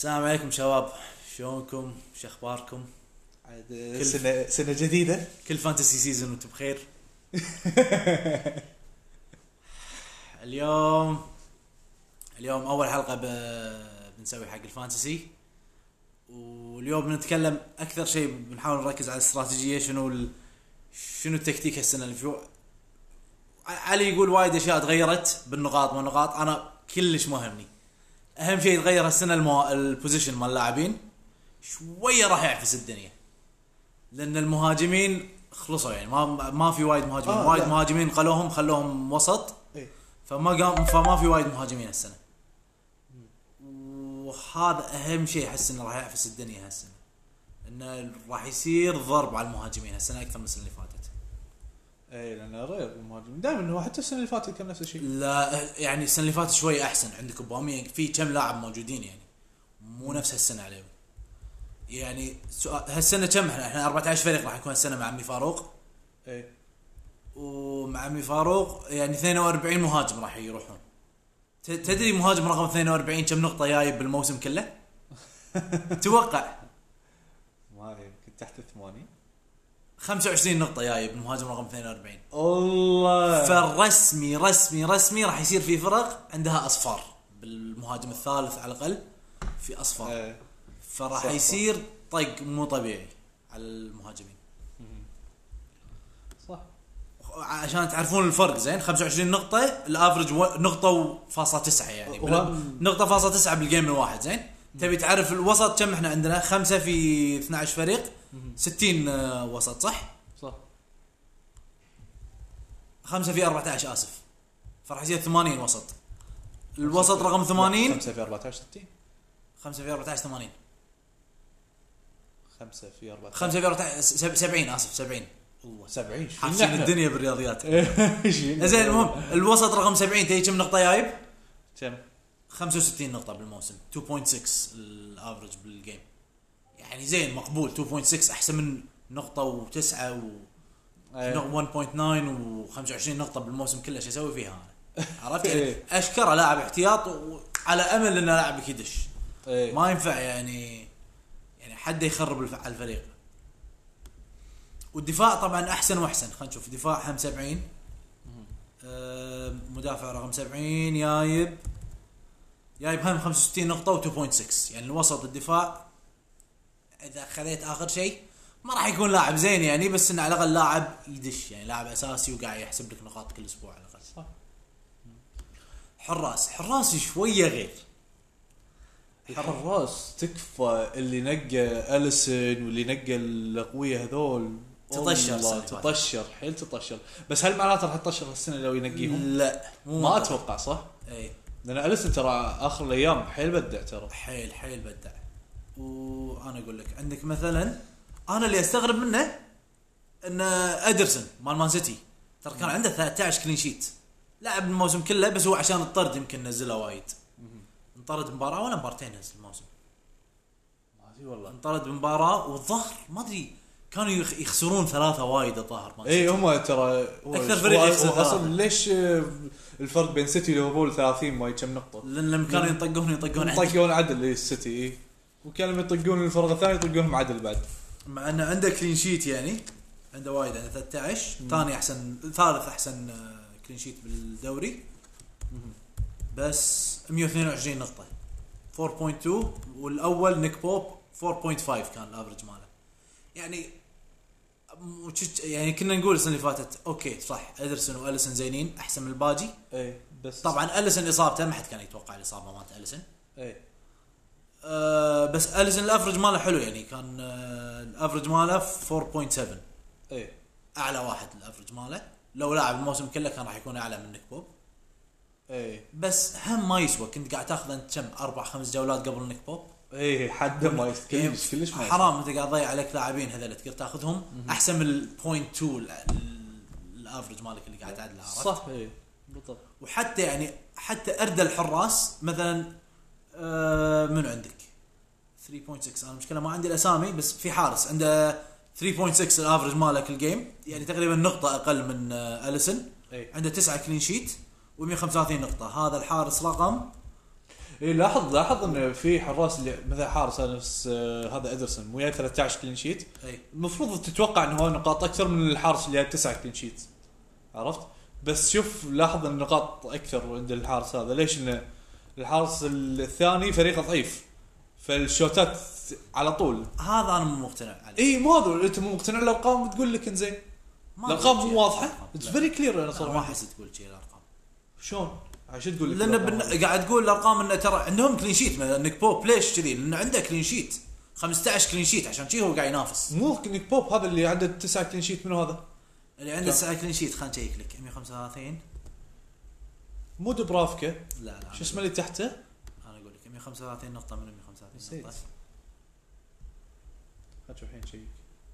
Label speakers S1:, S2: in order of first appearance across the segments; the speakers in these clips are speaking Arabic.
S1: السلام عليكم شباب، شلونكم؟ شو اخباركم؟
S2: عاد سنة جديدة.
S1: كل فانتسي سيزون وانتم بخير. اليوم اول حلقة بنسوي حق الفانتسي، واليوم بنتكلم اكثر شيء بنحاول نركز على الاستراتيجية. شنو التكتيك هالسنة اللي فيه. علي يقول وايد اشياء تغيرت بالنقاط والنقاط، انا كلش مهمني اهم شيء يتغير هالسنة البوزيشن مال اللاعبين شوية راح يعفس الدنيا، لان المهاجمين خلصوا يعني ما في وايد مهاجمين. وايد مهاجمين خلوهم وسط. فما في وايد مهاجمين هالسنة، وهذا اهم شيء. احس انه راح يعفس الدنيا هالسنة، انه راح يصير ضرب على المهاجمين هالسنة اكثر من السنة اللي فاتت.
S2: اي لان غير المهاجمين دائما، هو حتى السنة اللي فاتت كان نفس الشيء.
S1: لا يعني السنة اللي فاتت شوي احسن، عندك اوباميانج في كم لاعب موجودين يعني مو نفس هالسنة عليهم. يعني هالسنة كم احنا 14 فريق راح يكون هالسنة مع عمي فاروق.
S2: اي
S1: ومع عمي فاروق يعني 42 مهاجم راح يروحون. تدري مهاجم رقم 42 كم نقطة جايب بالموسم كله؟ توقع.
S2: ما يمكن تحت 80.
S1: 25 نقطة جايب المهاجم رقم 42.
S2: الله.
S1: فالرسمي راح يصير في فرق عندها اصفار بالمهاجم الثالث على الاقل، في اصفار. فراح يصير طق مو طبيعي على المهاجمين.
S2: صح.
S1: عشان تعرفون الفرق زين، 25 نقطة الافرج نقطة فاصلة 9 يعني نقطة فاصلة 9 بالجيم الواحد. زين تبي تعرف الوسط كم احنا عندنا؟ 5 في 12 فريق 60 وسط. صح 5 في 14 اسف، فراح يصير 80 وسط. الوسط رقم 80.
S2: 5 في 14 60.
S1: 5 في 14 80.
S2: 5 في 14
S1: 5 في 14 70 اسف 70.
S2: والله 70
S1: حافين الدنيا بالرياضيات. زين المهم الوسط رقم 70 تيجي كم نقطة جايب؟
S2: كم؟
S1: 65 نقطة بالموسم. 2.6 الافرج بالجيم يعني زين مقبول. 2.6 احسن من نقطة و9 1.9 و25 نقطة بالموسم كله. شو اسوي فيها انا؟ عرفت يعني اشكره لاعب احتياط على امل انه لاعب يدش. ما ينفع يعني حد يخرب على الفريق. والدفاع طبعا احسن واحسن. خلينا نشوف دفاع هم 70. مدافع رقم 70 جايب هم 65 نقطة و2.6. يعني الوسط الدفاع اذا خذيت اخر شيء ما راح يكون لاعب زين يعني، بس انه على الاقل لاعب يدش يعني لاعب اساسي وقاعد يحسب لك نقاط كل اسبوع على الاقل.
S2: صح.
S1: حراس شوية غير.
S2: الحراس تكفى اللي نقى أليسن واللي نقى القوية هذول تطشر حيل تطشر. بس هل معناته راح تطشر السنة لو ينقيهم؟
S1: لا
S2: ما اتوقع. صح.
S1: اي
S2: لان أليسن ترى اخر الايام حيل بدع، ترى
S1: حيل بدع. وانا اقول لك عندك مثلا انا اللي استغرب منه ان ادرسون مال مان سيتي ترى كان عنده 13 كلين شيت لعب الموسم كله، بس هو عشان الطرد يمكن نزله وايد. انطرد مباراة ولا مبارتين هذا الموسم؟
S2: ما ادري والله.
S1: انطرد بمباراة والظهر ما ادري كانوا يخسرون 3 وايد الظهر.
S2: اي هم ترى
S1: اكثر فريق يخسر
S2: اصلا. ليش الفرق بين سيتي وليفربول 30 ما كم نقطة؟
S1: لان كانوا يطقون
S2: عدل للسيتي، وكانوا يطقون الفرق الثاني يطقونهم عدل بعد،
S1: مع انه عنده كلين شيت يعني عنده وايد، عنده 13. ثاني احسن ثالث احسن كلين شيت بالدوري، بس 122 نقطة 4.2. والاول نيك بوب 4.5 كان الافرج ماله. يعني كنا نقول السنة اللي فاتت اوكي صح ادرسون واليسون زينين احسن من الباجي.
S2: اي بس
S1: طبعا اليسون اصابته ما حد كان يتوقع الاصابة مالت اليسون.
S2: اي
S1: بس اليسون الافرج ماله حلو يعني كان الافرج ماله 4.7.
S2: اي
S1: اعلى واحد الافرج ماله. لو لاعب الموسم كله كان راح يكون اعلى من نيك بوب.
S2: اي
S1: بس هم ما يسوى. كنت قاعد تاخذ انت كم 4-5 جولات قبل نيك بوب.
S2: اي حد ما يستكلش كلش ما
S1: حرام انت قاعد تضيع عليك لاعبين هذول تقدر تاخذهم احسن من البوينت 2 الافرج مالك اللي قاعد تعدله.
S2: صح. اي بالضبط.
S1: وحتى يعني حتى ارد الحراس مثلا من عندك 3.6. انا مشكله ما عندي الاسامي، بس في حارس عنده 3.6 الافرج مالك الجيم يعني تقريبا نقطه اقل من اليسون. عنده 9 كلين شيت و135 نقطه. هذا الحارس رقم
S2: اي لاحظ ان في حراس اللي مثلا حارس نفس هذا ادرسون مو 13 كلين شيت، المفروض تتوقع انه هو نقاط اكثر من الحارس اللي 9 كلين شيت، عرفت؟ بس شوف لاحظ النقاط اكثر عند الحارس هذا. ليش؟ انه الحارس الثاني فريقه ضعيف فالشوتات على طول.
S1: هذا انا مو مقتنع عليه.
S2: اي مو هذا انت مو مقتنع. الارقام بتقول لك انزين الارقام مو واضحه. اتس فيري كلير. انا صراحه
S1: ما احس تقول شيء الارقام.
S2: شلون عشان تقول
S1: لان قاعد تقول الارقام انه ترى عندهم كلين شيت. نيك بوب ليش كذي؟ لانه عنده كلين شيت 15 كلين شيت عشان شيء هو قاعد ينافس.
S2: مو نيك بوب هذا اللي عنده 9 كلين شيت. منو هذا
S1: اللي عنده 9 كلين شيت؟ خلينا نشيك لك. 135
S2: مو دبرافكا.
S1: لا
S2: شو اسمه اللي تحته؟
S1: انا اقول لك 135 نقطه من 135 نقطه.
S2: هاتوا الحين شيء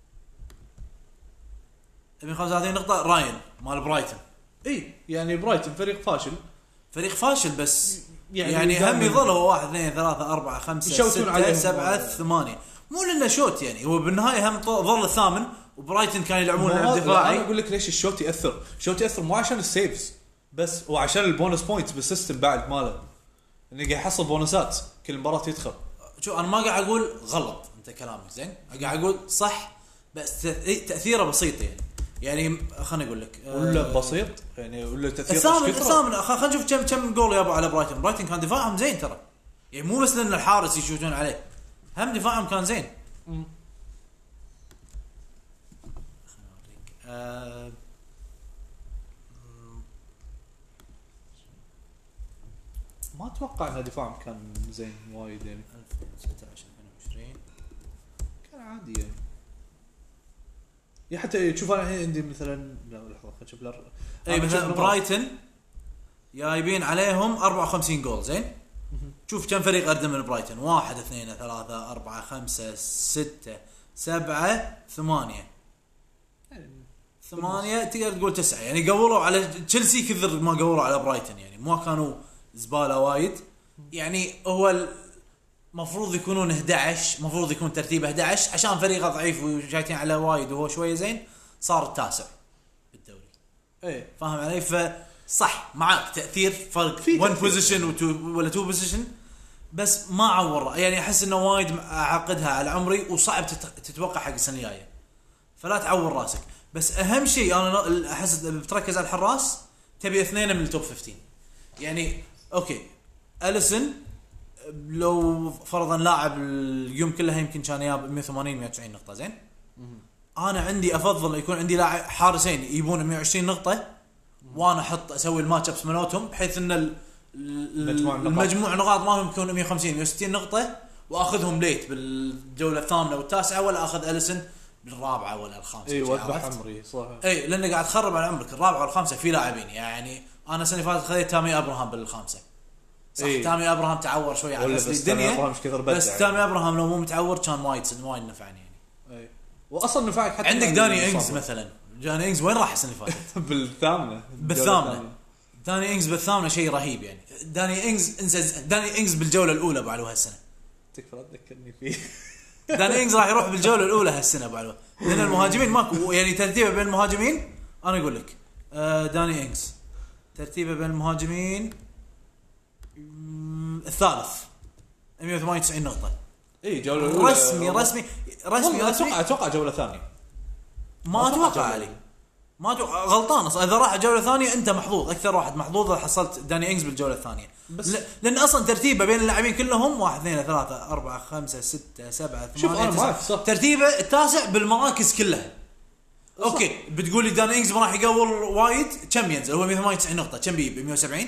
S1: 135 نقطه. راين مال برايتون.
S2: اي يعني برايتون فريق فاشل بس
S1: يعني هم يظل هو 1 2 3 4 5 6 7 8 مو لنا شوت. يعني هو بالنهايه هم ظل الثامن وبرايتون كان يلعبون لعب دفاعي.
S2: انا اقول لك ليش الشوت ياثر. الشوت ياثر مو عشان السيفز بس، وعشان البونus بوينتس بالسيستم بعد ماله، انه قاعد يحصل بونusات كل مباراه يدخل.
S1: شو انا ما قاعد اقول غلط انت كلامك زين، قاعد اقول صح بس تاثيره بسيط. يعني خليني اقول لك
S2: ولا بسيط يعني ولا تاثير
S1: الثامن. خلينا نشوف كم جول يابا على برايتون كان دفاعهم زين ترى. يعني مو بس لان الحارس يشوتون عليه، هم دفاعهم كان زين.
S2: ما اتوقع ان دفاعهم كان زين وايد. يعني
S1: 2019 2020
S2: كان عادي يعني. يا حتى تشوف انا الحين عندي مثلا لا لحظه خلينا نشوف
S1: اي مثلا برايتون جايبين عليهم 54 جول زين. شوف كم فريق قدم من برايتون. 1 2 3 4 5 6 7 8 تقدر تقول 9. يعني قولوا على تشيلسي كثر ما قولوا على برايتون. يعني ما كانوا زباله وايد. يعني هو مفروض يكونون 11، مفروض يكون ترتيبه 11 عشان فريقه ضعيف وجايتين على وايد وهو شويه زين صار التاسع بالدوري.
S2: ايه
S1: فاهم علي؟ فصح معك تاثير فرق 1 بوزيشن ولا 2 بوزيشن بس ما عور. يعني احس انه وايد اعقدها على عمري وصعب تتوقع حق السنه الجايه، فلا تعور راسك. بس اهم شيء انا احس بتركز على الحراس. تبي اثنين من التوب 15. يعني اوكي أليسن لو فرضا لاعب اليوم كلها يمكن كان ياب 180 190 نقطه زين. انا عندي افضل يكون عندي لاعب حارسين يبون 120 نقطه وانا احط اسوي الماتش ابس مالتهم بحيث ان المجموع نقاط مالهم يكون 150 160 نقطه واخذهم ليت بالجوله الثامنه والتاسعه ولا اخذ أليسن بالرابعه ولا الخامسه.
S2: اي واذبح عمري صح.
S1: اي لانه قاعد تخرب على عمرك. الرابعه والخامسه في لاعبين. يعني انا السنه اللي فاتت خذيت تامي ابراهام بالخامسه صح. تامي ابراهام تعور شوي على الدنيا بس تامي ابراهام لو مو متعور كان وايد نفعني يعني.
S2: اي واصلا نفعك. حتى
S1: عندك داني انجز مثلا. داني انجز وين راح السنه اللي فاتت؟ بالثامنه داني انجز بالثامنه شيء رهيب. يعني داني انجز بالجوله الاولى ابو علو هالسنه.
S2: تكفى تذكرني فيه.
S1: داني انجز راح يروح بالجوله الاولى هالسنه ابو علو لان المهاجمين ماكو. يعني ترتيبه بين المهاجمين انا اقول لك داني انجز ترتيبه بين المهاجمين الثالث 198 نقطة.
S2: اي جولة
S1: رسمي
S2: اتوقع جولة ثانية.
S1: ما اتوقع علي. ما اتوقع غلطان. اذا راح جولة ثانية انت محظوظ اكثر واحد محظوظ حصلت داني انجز بالجولة الثانية. لان اصلا ترتيبه بين اللاعبين كلهم 1 2 3 4 5 6 7 8 ترتيبه التاسع بالمراكز كلها. اوكي بتقول لي داني انجز ما راح يقول وايد كم ينزل؟ هو 198 نقطة كم بيجيب 170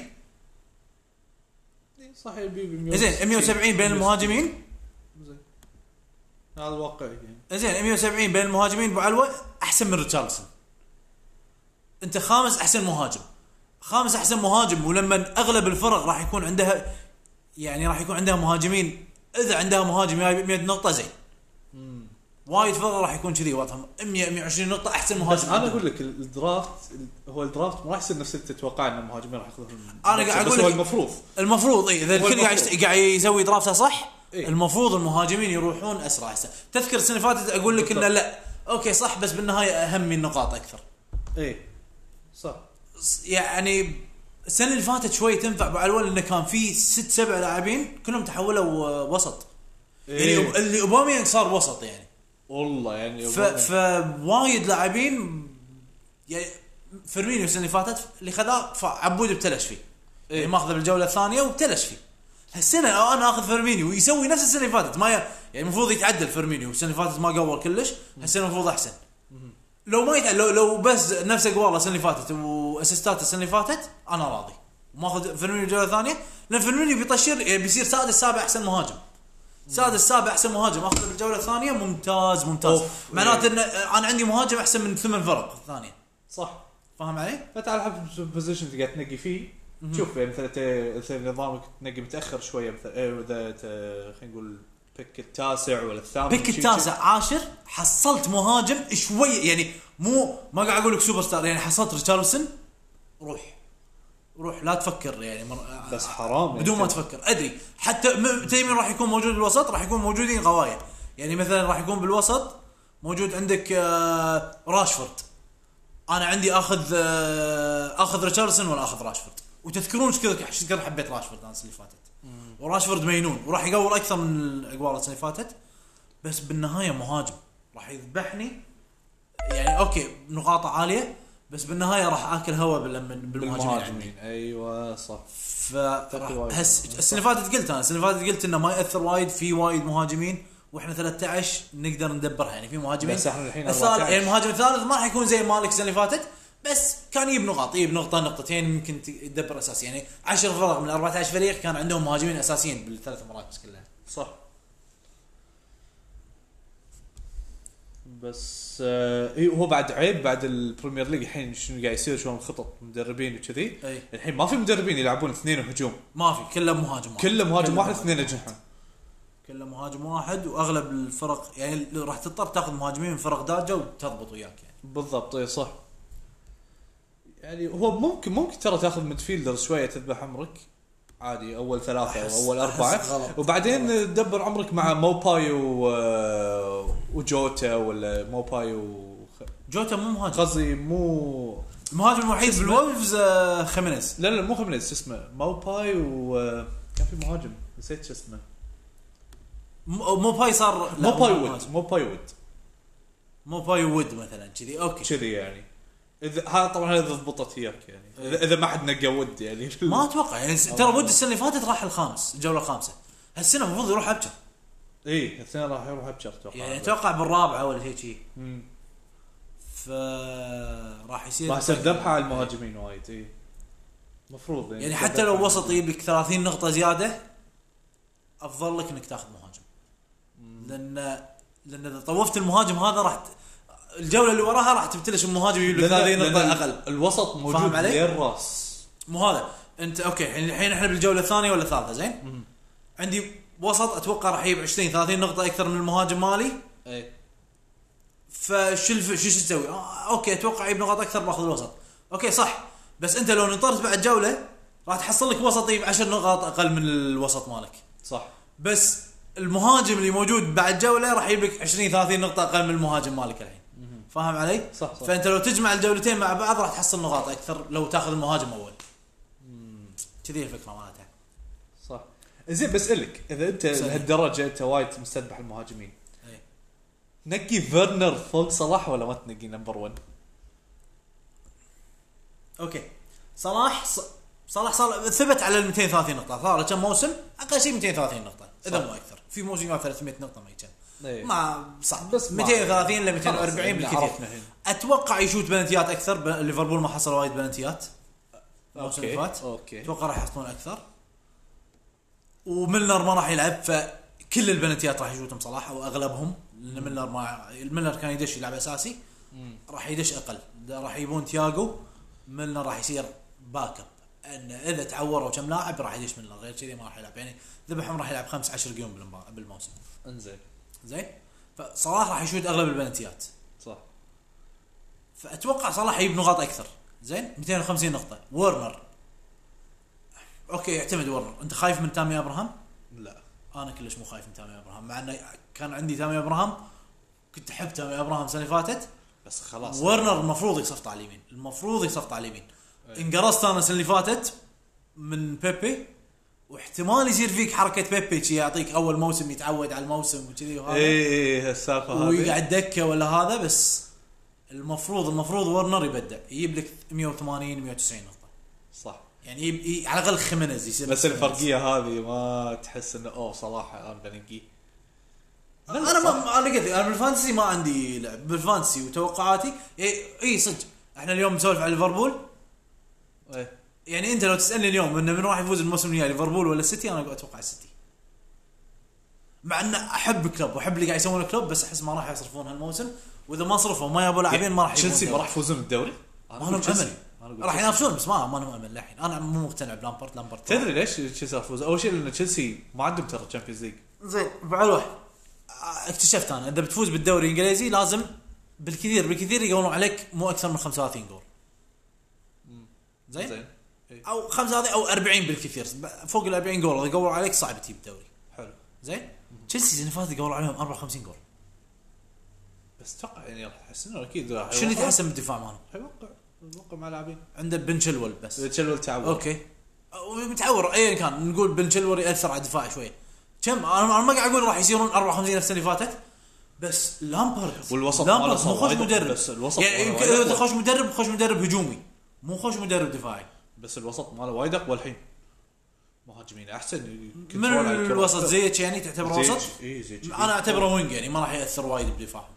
S2: صح يبي
S1: زين 170 بين المهاجمين
S2: زين هذا الواقع يعني.
S1: زين 170 بين المهاجمين ابو علوه احسن من ريتشاردسون. انت خامس احسن مهاجم ولما اغلب الفرق راح يكون عندها يعني راح يكون عندها مهاجمين. اذا عندها مهاجم جايب 100 نقطة زين. وايد فرق راح يكون كذي واضح 120 نقطة احسن مهاجم.
S2: انا اقول لك الدرافت ما راح يصير نفس تتوقع ان المهاجمين راح ياخذون.
S1: انا قاعد اقول لك المفروض اذا الكل قاعد يسوي درافته صح. المفروض المهاجمين يروحون اسرع. تذكر السنه اللي فاتت اقول لك انه لا اوكي صح بس بالنهايه اهم من النقاط اكثر.
S2: اي صح
S1: يعني السنه اللي فاتت شوي تنفع بعلول انه كان في 6-7 لاعبين كلهم تحولوا وسط. يعني اللي اوباميانغ صار وسط يعني
S2: والله يعني
S1: فوايد لاعبين يعني فيرمينيو السنه اللي فاتت اللي خذاه عبود ابتلش فيه يعني ماخذه بالجوله الثانيه وابتلش فيه. هالسنه انا اخذ فيرمينيو ويسوي نفس السنه اللي فاتت ما يعني المفروض يتعدل فيرمينيو السنه اللي فاتت ما قور كلش هالسنه المفروض احسن. لو ما يتعدل لو بس نفس اقواله السنه اللي فاتت واسيستات السنه اللي فاتت انا راضي وماخذ فيرمينيو الجوله الثانيه لان فيرمينيو بيطشر يعني بيصير سادس سابع احسن مهاجم. سادس سابع احسن مهاجم اخذه بالجوله الثانيه ممتاز معناته ان انا عندي مهاجم احسن من 8 فرق الثانيه
S2: صح.
S1: فاهم علي؟
S2: فتعال حسب البوزيشن تقدر تنقي فيه. شوف يعني مثلا نظامك تنقي متاخر شويه مثلا اذا خلينا نقول بيك التاسع ولا الثامن
S1: بيك التاسع عاشر حصلت مهاجم شويه يعني مو ما قاعد اقول لك سوبر ستار يعني حصلت ريتشارلسون روح لا تفكر يعني
S2: بس حرام
S1: بدون ما تفكر ادري حتى تيمين راح يكون موجود بالوسط راح يكون موجودين غوايه يعني مثلا راح يكون بالوسط موجود عندك راشفورد انا عندي اخذ ريتشارلسون ولا اخذ راشفورد وتذكرون ايش كذا حبيت راشفورد السنه اللي فاتت وراشفورد مينون وراح يقور اكثر من الاقوال السنه اللي فاتت بس بالنهايه مهاجم راح يذبحني يعني اوكي نقاطه عاليه بس بالنهايه راح اكل هوا بالمهاجمين.
S2: ايوه صح.
S1: السنه اللي فاتت قلت انا السنه اللي فاتت قلت انه ما ياثر وايد في وايد مهاجمين واحنا 13 نقدر ندبرها يعني في مهاجمين
S2: بس احنا الحين
S1: يعني المهاجم الثالث ما راح يكون زي مالك السنه اللي فاتت بس كان يجيب نقاط يجيب نقطه نقطتين ممكن تدبر اساسي يعني 10 فرق من 14 فريق كان عندهم مهاجمين اساسيين بالثلاث مراكز كلها.
S2: صح. بس هو بعد عيب بعد البريمير ليج الحين شنو قاعد يصير شلون خطط مدربين وكذي الحين ما في مدربين يلعبون اثنين هجوم
S1: ما في كله مهاجم
S2: واحد اثنين اجنحه
S1: كله مهاجم واحد واغلب الفرق يعني راح تضطر تاخذ مهاجمين من فرق دارجه وتضبط وياك يعني
S2: بالضبط. صح يعني هو ممكن ترى تاخذ ميدفيلدر شويه تذبح عمرك عادي اول 3 او اول 4 وبعدين تدبر عمرك مع موباي وجوتا ولا موباي
S1: جوتا مو مهاجم
S2: قصدي مو
S1: المهاجم الوحيد بالولفز خيمينيز
S2: لا مو خيمينيز اسمه موباي وكان في مهاجم نسيت شو اسمه
S1: موباي صار موباي وود مثلا كذي اوكي
S2: كذي يعني اذا هذا طبعا اذا ضبطت وياك يعني اذا ما حد نقى ود يعني
S1: ما اتوقع يعني ترى ود السنه اللي فاتت راح الجوله الخامسه هالسنه المفروض يروح ابشر
S2: السنه راح يروح ابشر اتوقع
S1: يعني اتوقع بالرابعه ولا شيء راح يصير
S2: ذبحه على المهاجمين وايد مفروض
S1: يعني حتى لو وسط يجيب لك 30 نقطه زياده افضل لك انك تاخذ مهاجم لان اذا طوفت المهاجم هذا راح الجوله اللي وراها راح تبتلش المهاجم يجيب لك 30 نقطه اقل
S2: الوسط موجود للراس
S1: مو هذا انت اوكي الحين احنا بالجوله الثانيه ولا الثالثه زين عندي وسط اتوقع راح يجيب 20-30 نقطه اكثر من المهاجم مالي شو تسوي اوكي اتوقع يجيب نقاط اكثر باخذ الوسط اوكي صح بس انت لو نطرت بعد جوله راح تحصل لك وسط يجيب 10 نقاط اقل من الوسط مالك
S2: صح
S1: بس المهاجم اللي موجود بعد جوله راح يجيب لك 20-30 نقطه اقل من المهاجم مالك الحين فاهم علي
S2: صح.
S1: فانت لو تجمع الجولتين مع بعض راح تحصل نقاط اكثر لو تاخذ المهاجم اول كذي الفكره مالتها
S2: صح. زين بسالك اذا انت لهالدرجه انت وايد مستذبح المهاجمين نقي فيرنر فوق صلاح ولا ما تنقي نمبر 1
S1: اوكي صلاح صار ثبت على ال 230 نقطه صار كم موسم اقل شيء 230 نقطه اذا مو اكثر في موسم 300 نقطه ما يكمل ما صعب بس 230 ل 240 بالكثير اتوقع يشوت بلنتيات اكثر ليفربول ما حصل وايد بلنتيات الموسم اللي فات اتوقع راح يحصلون اكثر وميلنر ما راح يلعب فكل البلنتيات راح يشوتهم صلاح او اغلبهم لان ميلنر كان يدش يلعب اساسي راح يدش اقل راح يبون تياغو ميلنر راح يصير باك اب ان اذا تعوروا كم لاعب راح يدش ميلنر غير كذي ما راح يلعب يعني ذبحهم راح يلعب 5-10 جيم بالموسم زين فصلاح راح يشوت اغلب البلنتيات
S2: صح
S1: فاتوقع صلاح يجيب نقاط اكثر زين 250 نقطه وورنر اوكي يعتمد وورنر انت خايف من تامي ابراهام
S2: لا
S1: انا كلش مو خايف من تامي ابراهام مع انه كان عندي تامي ابراهام كنت احب تامي ابراهام السنه اللي فاتت
S2: بس خلاص
S1: وورنر المفروض يصفط على اليمين انقرصت انا السنه اللي فاتت من بيبي، واحتمال يصير فيك حركه بيبي شي يعطيك اول موسم يتعود على الموسم وكذي وهذا
S2: ايه السالفه هذه
S1: ويقعد دكه ولا هذا. بس المفروض ورنر يبدع يجيب لك 180 190 نقطه
S2: صح
S1: يعني على الاقل خيمينيز يصير.
S2: بس الفرقيه هذه ما تحس انه اوه صراحه انا بنقي.
S1: انا ما انا قلت انا بالفانتسي ما عندي لعب بالفانتسي وتوقعاتي اي صدق. احنا اليوم نسولف على ليفربول
S2: ايه
S1: يعني انت لو تسالني اليوم انه من راح يفوز الموسم الجاي ليفربول ولا السيتي انا اتوقع السيتي، مع ان احب كلوب واحب اللي قاعد يسوونه كلوب بس احس ما راح يصرفون هالموسم، واذا ما صرفوا ما يابوا لاعبين ما راح
S2: تشيلسي ما راح يفوزون الدوري.
S1: ما لهم امل راح ينافسون بس ما لهم امل للحين. انا مو مقتنع بلامبرت.
S2: تدري ليش تشيلسي راح يفوز؟ اول شيء لان تشيلسي ما عندهم ترى تشامبيونز ليج.
S1: زين بعد اكتشفت انا اذا بتفوز بالدوري الانجليزي لازم بالكثير يقولون عليك مو اكثر من 35 جول. زين او 35 او 40 بالكثير، فوق ال 40 جول يقولوا عليك صعب تجيب الدوري.
S2: حلو
S1: زين تشيلسي السنه اللي فاتت يقولوا عليهم 54 جول،
S2: بس اتوقع يعني راح يحسنون اكيد.
S1: شنو اللي يتحسن بالدفاع مالهم؟
S2: يوقع مع لاعبين
S1: عنده بن شيلول بس
S2: تشيلول تعور
S1: اوكي متعور ايا كان نقول بن شيلول ياثر على الدفاع شويه. كم انا ما قاعد اقول راح يصيرون 54 نفس السنه اللي فاتت، بس لامبرد
S2: والوسط
S1: مو خوش مدرب
S2: بس الوسط
S1: يعني خوش مدرب هجومي مو خوش مدرب دفاعي.
S2: بس الوسط ماله وايد اقوى الحين، مهاجمين احسن
S1: من الوسط زيك يعني تعتبره وسط؟
S2: اي زيك
S1: انا اعتبره وينج يعني ما راح ياثر وايد بدفاعهم.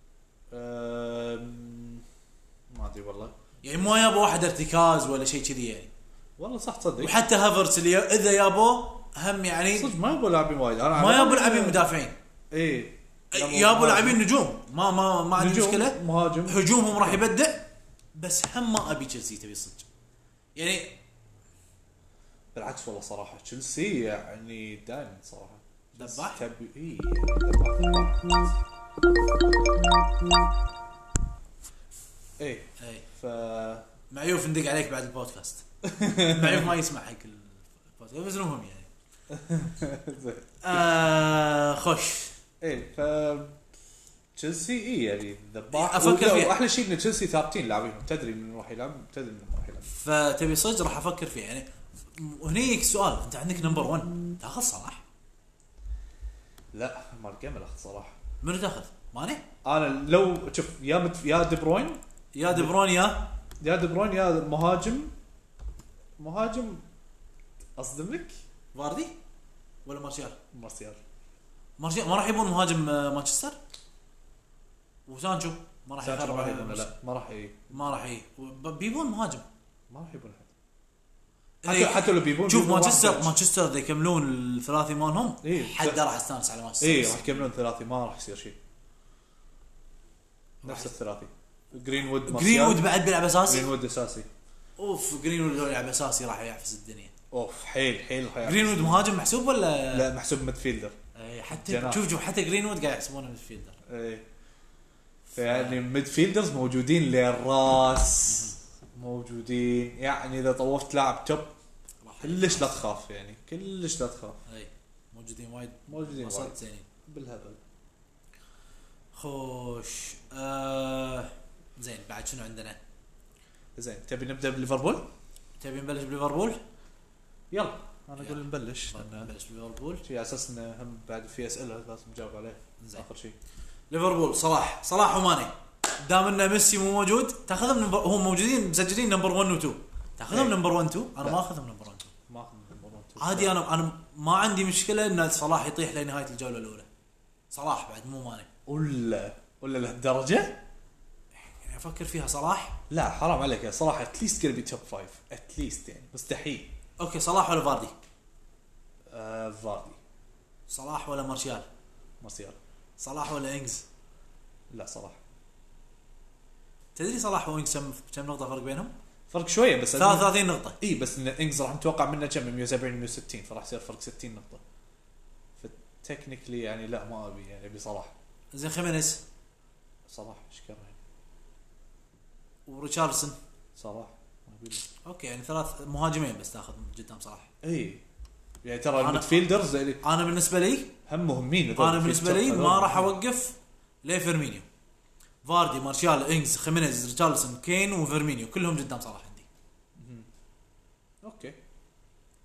S2: ما ادري والله
S1: يعني ما يابوا واحد ارتكاز ولا شيء كذي يعني.
S2: والله صح تصدق.
S1: وحتى هافرتس اللي اذا يابوه هم يعني
S2: صدق ما يبوا لاعبين وايد. انا
S1: ما يابوا لاعبين مدافعين
S2: ايه
S1: يابوا لاعبين نجوم ما عندي مشكله
S2: مهاجم
S1: هجومهم راح يبدع، بس هم ما ابي تشيلسي تبي صدق يعني.
S2: بالعكس والله صراحه تشيلسي يعني دائما صراحه
S1: دباح
S2: تبي اي ايه
S1: اي
S2: ف
S1: معيوف ندق عليك بعد البودكاست. معيوف ما يسمع حق البودكاست بس المهم يعني خوش
S2: ايه ف تشيلسي اي يعني ذباح.
S1: افكر فيها
S2: احلى شيء ان تشيلسي ثابتين لاعبينهم تدري من راح يلعب تدري من راح يلعب
S1: فتبي صدق راح افكر فيه يعني. وهنيك سؤال انت عندك نمبر 1 تاخذ صلاح؟
S2: لا ما الجيم الاخذ صراحه.
S1: منو تاخذ؟ ماني
S2: انا لو شوف يا دي بروين
S1: يا دي بروين
S2: يا دي بروين يا مهاجم اصدمك
S1: واردي ولا
S2: مارسيال
S1: ما راح يبون مهاجم مانشستر وسانشو ما راح يخرب
S2: عليهم. لا ما راح
S1: بيبون مهاجم
S2: ما راح يبون حتى لو بيبون
S1: شوف مانشستر ذا يكملون الثلاثي مالهم حد راح استانس على مانشستر
S2: راح يكملون ثلاثي ما راح يصير شيء نفس الثلاثي. جرينوود
S1: بعد بيلعب اساسي.
S2: جرينوود اساسي
S1: جرينوود لو يلعب اساسي راح يعفس الدنيا.
S2: حيل
S1: جرينوود مهاجم محسوب ولا
S2: لا محسوب ميدفيلدر.
S1: حتى شوف حتى جرينوود قاعد يحسبونه ميدفيلدر.
S2: يعني ميدفيلدرز موجودين للراس موجودين يعني اذا طوفت لاعب توب كلش لا تخاف يعني كلش لا تخاف.
S1: موجودين وايد
S2: وايد
S1: زينين
S2: بالهبل.
S1: خوش زين بعد شنو عندنا؟
S2: زين تبي نبدا بليفربول؟
S1: تبي نبلش بليفربول؟
S2: يلا انا اقول نبلش
S1: بليفربول
S2: في اساس انه هم بعد في اسئله لازم نجاوب عليها. اخر شيء
S1: ليفربول صلاح وماني دام انه ميسي مو موجود تاخذهم هم موجودين مسجلين نمبر 1 و 2 تاخذهم نمبر 1 2. انا ما اخذهم نمبر 1 2
S2: ما اخذ نمبر 1 2
S1: عادي. انا ما عندي مشكله ان صلاح يطيح لنهايه الجوله الاولى. صلاح بعد مو ماني
S2: ولا لهالدرجه
S1: يعني افكر فيها صلاح.
S2: لا حرام عليك يا صلاح اتليست كل بي توب 5 اتليست يعني مستحيل.
S1: اوكي صلاح ولا فاردي؟
S2: فاردي.
S1: صلاح ولا مارسيال؟ صلاح ولا انجز؟
S2: لا صلاح.
S1: تدري صلاح وانجز كم نقطه فرق بينهم؟
S2: فرق شويه بس
S1: 33 نقطه.
S2: اي بس ان انجز راح نتوقع منه كم 170 160 فراح يصير فرق 60 نقطه. فتكنيكلي يعني لا ما ابي يعني ابي صلاح.
S1: زين خيمينيز
S2: صلاح ايش كره
S1: وريتشاردسون
S2: صلاح ما اقول.
S1: اوكي يعني 3 مهاجمين بس تاخذ قدام صلاح.
S2: اي يعني ترى الميدفيلدرز
S1: انا بالنسبه لي
S2: هم مهمين.
S1: انا بالنسبه لي ما راح اوقف لفيرمينيو فاردي مارشال انجز خيمينيز ريتشاردسون كين وفيرمينيو كلهم قدام صلاح عندي.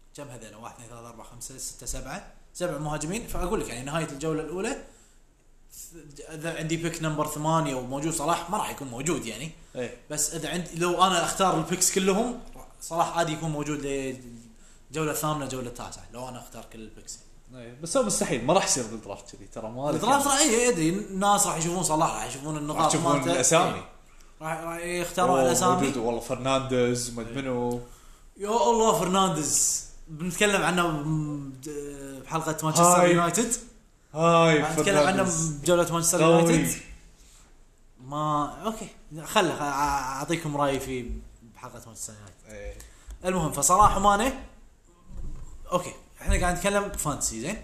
S1: كم هذول 1 2 3 4 5 6 7 مهاجمين. فاقول لك يعني نهايه الجوله الاولى اذا عندي بيك نمبر 8 وموجود صلاح ما راح يكون موجود يعني. بس اذا عندي لو انا اختار البيكس كلهم صلاح عادي يكون موجود لجوله ثامنه جوله تاسعه لو انا اختار كل البيكس.
S2: بس هو مستحيل ما راح يصير بالدرافت كذي ترى. ما
S1: الدرافت راح ادري الناس راح يشوفون صلاح راح يشوفون النقاط
S2: راح يشوفون الاسامي
S1: راح يختارون الاسامي.
S2: موجود والله فرنانديز منو
S1: يا الله فرنانديز بنتكلم عنه بحلقه مانشستر يونايتد.
S2: هاي
S1: نتكلم عنه بجوله مانشستر يونايتد. ما اوكي خله اعطيكم رايي في بحلقه مانشستر يونايتد. المهم فصلاح وماني اوكي احنا قاعد نتكلم فانتسي زين.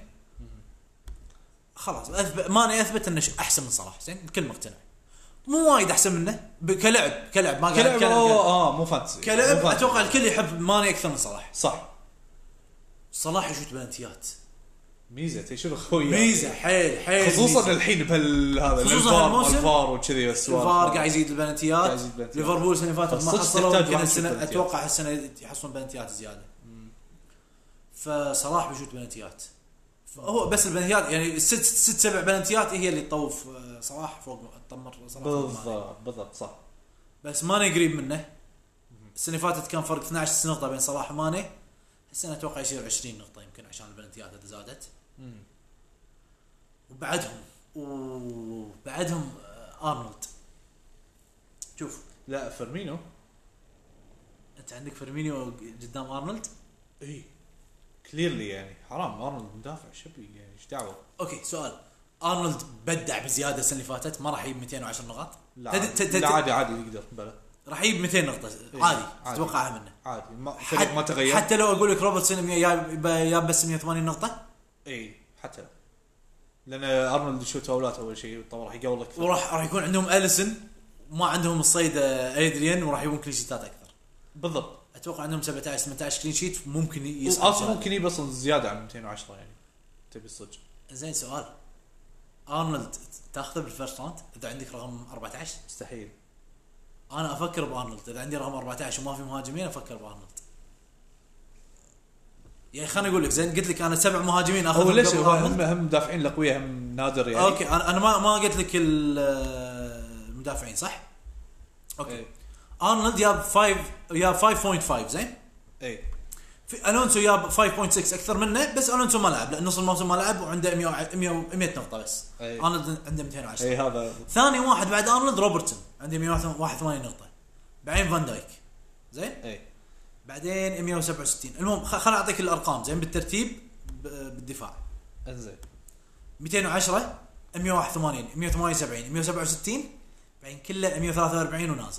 S1: خلاص ماني اثبت انه احسن من صلاح زين الكل مقتنع. مو وايد احسن منه كلعب ما قاعد اتكلم
S2: مو فانتسي
S1: كلعب. اتوقع الكل يحب ماني اكثر من صلاح.
S2: صح.
S1: صلاح يشوت بلنتيات
S2: ميزه يشوف اخوي
S1: ميزه حيل
S2: خصوصا
S1: ميزة.
S2: الحين بهذا
S1: الفار
S2: وكذي
S1: الفار قاعد يزيد البلنتيات. ليفربول السنه اللي فاتت ما حصلوا يمكن السنه اتوقع السنه يحصلون بلنتيات زياده. فصلاح بيشوت بلنتيات هو بس البلنتيات يعني 6 7 بلنتيات هي اللي تطوف صلاح فوق تطمر صلاح
S2: بالضبط صح.
S1: بس ماني قريب منه. السنه اللي فاتت كان فرق 12 نقطه بين صلاح وماني. السنه اتوقع يصير 20 نقطه يمكن عشان البلنتيات اللي زادت. وبعدهم ارنولد. شوف
S2: لا فيرمينو
S1: انت عندك فيرمينيو قدام ارنولد.
S2: اي كليرلي يعني حرام ارنولد مدافع شبي يعني ايش دعوه.
S1: اوكي سؤال ارنولد بدع بزياده السنه اللي فاتت ما راح يجيب 210 نقاط.
S2: لا عادي يقدر بلا
S1: راح يجيب 200 نقطه عادي تتوقعها منه
S2: عادي ما تغير.
S1: حتى لو اقول لك روبرتسون يا بس 180 نقطه
S2: اي حتى لان ارنولد يشوت اولات اول شيء طبعا راح يقول لك
S1: وراح يكون عندهم اليسون وما عندهم الصيد ادريان وراح يبون كلين شيتات اكثر.
S2: بالضبط
S1: اتوقع عندهم 17 18 كلين شيت ممكن
S2: يصعد اصلا ممكن يبصل زياده عن 210 يعني تبي الصدق.
S1: زين سؤال ارنولد تاخذه بالفيرست راوند اذا عندك رقم 14؟
S2: مستحيل.
S1: انا افكر بارنولد اذا عندي رقم 14 وما في مهاجمين افكر بارنولد. يعني خليني اقول لك زين قلت لك انا 7 مهاجمين اخذهم.
S2: هو ليش هم مدافعين الاقوياء هم نادر يعني.
S1: اوكي انا ما قلت لك المدافعين صح. اوكي ارنولد ياب 5.5 زين.
S2: اي
S1: في الونسو ياب 5.6 اكثر منه بس الونسو ما لعب لان نص الموسم ما لعب وعنده 100 نقطه بس. ارنولد عنده 210.
S2: اي هذا
S1: ثاني واحد بعد ارنولد روبرتسون عنده 181 نقطه. بعدين فان دايك زين.
S2: اي
S1: بعدين 167. المهم خليني اعطيك الارقام زين بالترتيب بالدفاع.
S2: انزين
S1: 210 181 178 167 بعدين كله 143 ونازل.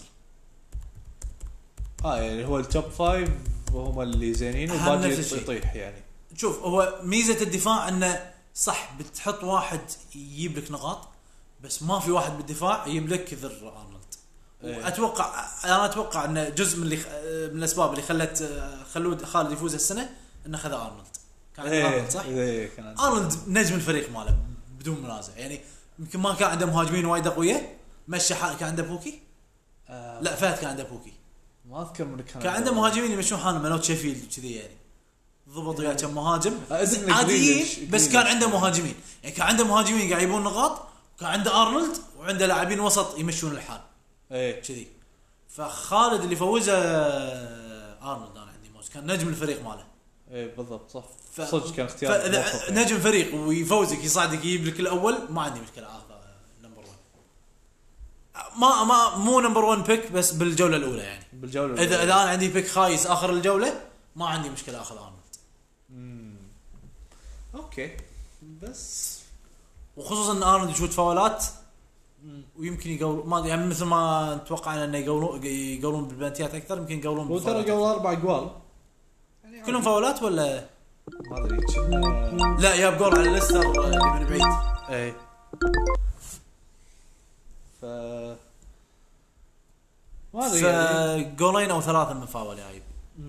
S2: يعني هو التوب 5 وهم اللي زينين وباقي يطيح يعني.
S1: شوف هو ميزه الدفاع انه صح بتحط واحد يجيب لك نقاط بس ما في واحد بالدفاع يجيب لك كثر ارنولد. انا اتوقع ان جزء من الاسباب اللي خلت خالد يفوز السنه انه خذ ارنولد. كان ارنولد صح. ارنولد نجم الفريق ماله بدون منازع يعني. يمكن ما كان عنده مهاجمين وايد اقوياء مشى حاله. كان عنده بوكي لا فهد كان عنده بوكي
S2: ما اذكر من
S1: كان عنده مهاجمين يمشون حالهم مالوت شيفيلد كذي يعني ضبط وياه كم مهاجم عاديين بس كان عنده مهاجمين يعني كان عنده مهاجمين قاعد يبون نقاط. كان عنده ارنولد وعنده لاعبين وسط يمشون الحال كذي. فخالد اللي فوزه ارنولد انا عندي موس كان نجم الفريق ماله.
S2: بالضبط صح صدق كان اختيار
S1: نجم فريق ويفوزك يصعدك يجيب لك الاول ما عندي مشكله اخذ نمبر 1. ما مو نمبر 1 بيك بس بالجوله الاولى يعني بالجوله اذا انا عندي بيك خايس اخر الجوله ما عندي مشكله اخذ ارنولد.
S2: اوكي بس
S1: وخصوصا ان ارنولد يشوت فاولات ويمكن يقول ما يعني مثل ما نتوقع انه يقولون بالبلنتيات اكثر يمكن يقولون
S2: وترى قول 4 اقوال
S1: يعني كلهم فاولات ولا
S2: ما ادري.
S1: لا يا بجول على ليستر اللي من بعيد.
S2: اي ما ادري يعني
S1: جولين او 3 من فاول يا عيب.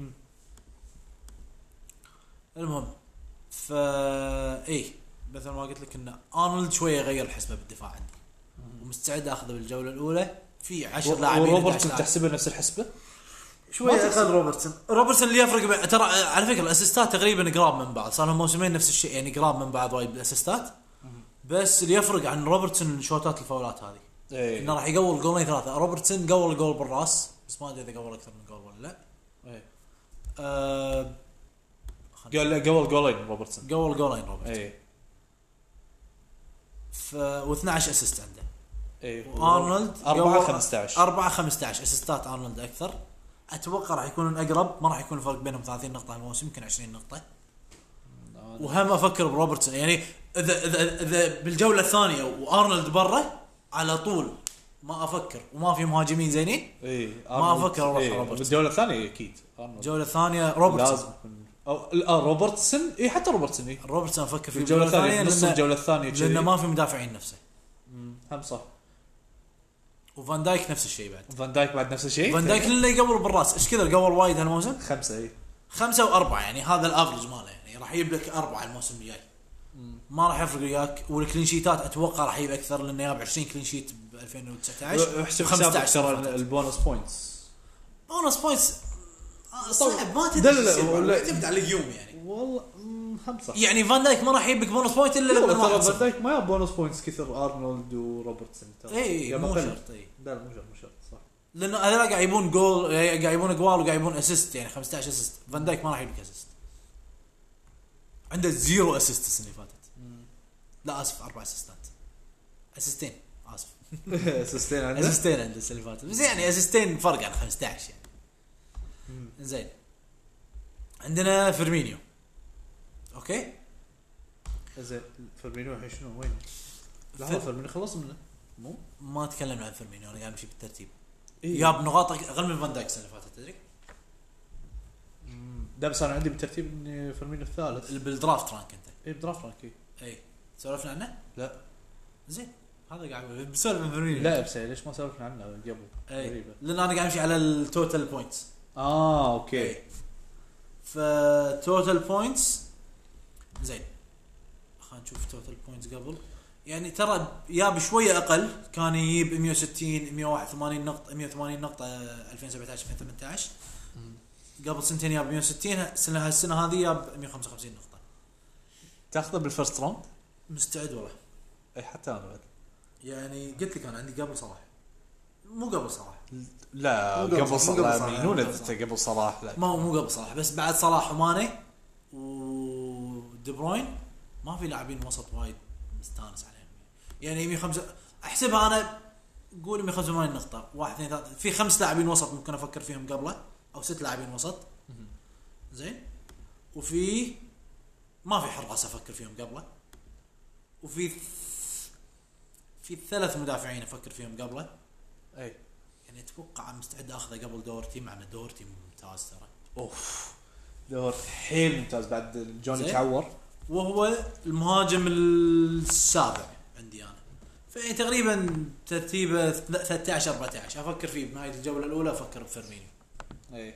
S1: المهم ايه مثل ما قلت لك ان ارنولد شويه غير الحسبه بالدفاع عندي ومستعد اخذه بالجوله الاولى في 10 لاعبين.
S2: وروبرتسون تحسبه نفس الحسبه؟
S1: شويه اقل روبرتسون اللي يفرق ترى على فكره الاسيستات تقريبا قراب من بعض، صار لهم موسمين نفس الشيء يعني قراب من بعض وايد بالاسيستات. بس اللي يفرق عن روبرتسون شوتات الفاولات هذه انه راح يقول جولين ثلاثه. روبرتسون قول جول بالراس بس ما ادري اذا قول اكثر من جول ولا لا.
S2: قول جولين روبرتسون
S1: و12 اسيست عنده.
S2: وارنولد
S1: 4-15 اسيستات. ارنولد اكثر، اتوقع راح يكونون اقرب، ما راح يكون الفرق بينهم 30 نقطه الموسم، يمكن 20 نقطه. وهم افكر بروبرتسون يعني اذا بالجوله الثانيه وارنولد برا على طول ما افكر وما في مهاجمين زينين ما افكر اروح روبرتسون.
S2: بالجوله الثانيه اكيد
S1: الجوله الثانيه روبرتسون
S2: لازم او روبرتسون حتى روبرتسون
S1: روبرتسون افكر في
S2: الجوله الثانيه نص الجوله الثانيه
S1: لانه ما في مدافعين نفسه.
S2: هم صح.
S1: وفان دايك نفس الشيء
S2: بعد نفس الشيء.
S1: فان دايك اللي يقبل بالراس ايش كذا قبل وايد هالموسم 5 و4 يعني هذا الافرج ماله يعني راح يجيب لك 4 الموسم الجاي. ما راح يفرق وياك. والكلين شيتات اتوقع راح يجيب اكثر لانه جاب 20 كلين شيت ب 2019
S2: احسب 15 البونus بوينتس
S1: صعب ما تدري تعتمد على اليوم يعني
S2: والله خمسة
S1: يعني فان دايك ما راح يجيب لك بونص بوينت الا
S2: لما فان دايك ما يجيب بونص بوينتس كثر ارنولد وروبرتسون
S1: اي مو شرط.
S2: لا مو شرط صح
S1: لانه هذول قاعد يبون جول قاعد يبون جوال وقاعد يبون اسيست يعني 15 اسيست. فان دايك ما راح يجيب لك اسيست. عنده 0 اسيست السنه اللي فاتت. لا اسف 4 اسيستات اسيستين اسف
S2: اسيستين عنده
S1: السنه اللي فاتت بس يعني اسيستين فرق عن 15 يعني. زين عندنا فيرمينيو اوكي
S2: زين فيرمينيو الحين شنو وين؟ لا فيرمينيو خلص منه مو
S1: ما تكلمنا عن فيرمينيو انا قاعد امشي بالترتيب. جاب نقاط اقل من فان دايك السنه اللي فاتت تدري.
S2: ده بس انا عندي بالترتيب ان فيرمينيو الثالث
S1: بالدرافت رانك انت.
S2: اي بالدرافت رانك
S1: اي سولفنا عنه
S2: لا
S1: زين هذا قاعد بسولف عن فيرمينيو
S2: لا بس ليش ما سولفنا عنه قبل
S1: غريبه لان انا قاعد امشي على التوتال بوينتس.
S2: اوكي
S1: فتوتال بوينتس زين خلينا نشوف توتال بوينتس قبل يعني ترى ياب شويه اقل كان يجيب 160 181 نقطه 180 نقطه 2017 2018 قبل سنتين ياب 160 السنه هذه ياب 155 نقطه.
S2: تاخذه بالفيرست راوند
S1: مستعد والله
S2: اي حتى انا بعد
S1: يعني قلت لك انا عندي قبل صلاح مو قبل صلاح
S2: لا قبل صلاح مجنون انت قبل صلاح لا
S1: مو قبل صلاح بس بعد صلاح وماني ودي بروين ما في لاعبين وسط وايد مستانس عليهم يعني 105 احسبها انا قول 185 نقطه 1 2 3 في 5 لاعبين وسط ممكن افكر فيهم قبله او 6 لاعبين وسط زين وفي ما في حراس افكر فيهم قبله وفي 3 مدافعين افكر فيهم قبله
S2: اي
S1: يعني اتوقع مستعد اخذه قبل دورتي مع ان دورتي ممتاز ترى
S2: اوف دور حيل ممتاز بعد جوني تعور
S1: وهو المهاجم السابع عندي انا في تقريبا ترتيبه 13 14 افكر فيه بنهايه الجوله الاولى افكر بفيرمينيو.
S2: اي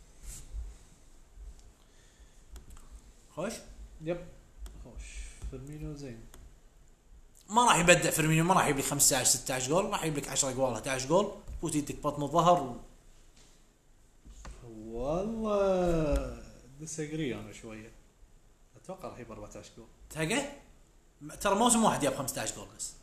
S1: خوش
S2: فيرمينيو زين
S1: ما راح يبدع فيرمينيو ما راح يجيب لك 15 16 جول راح يجيب لك 10 جوال 11 جول فوت يدك بطن الظهر
S2: والله ديسجري انا شويه اتوقع راح يجيب 14 جول
S1: تلقى ترى موسم واحد جاب 15 جول بس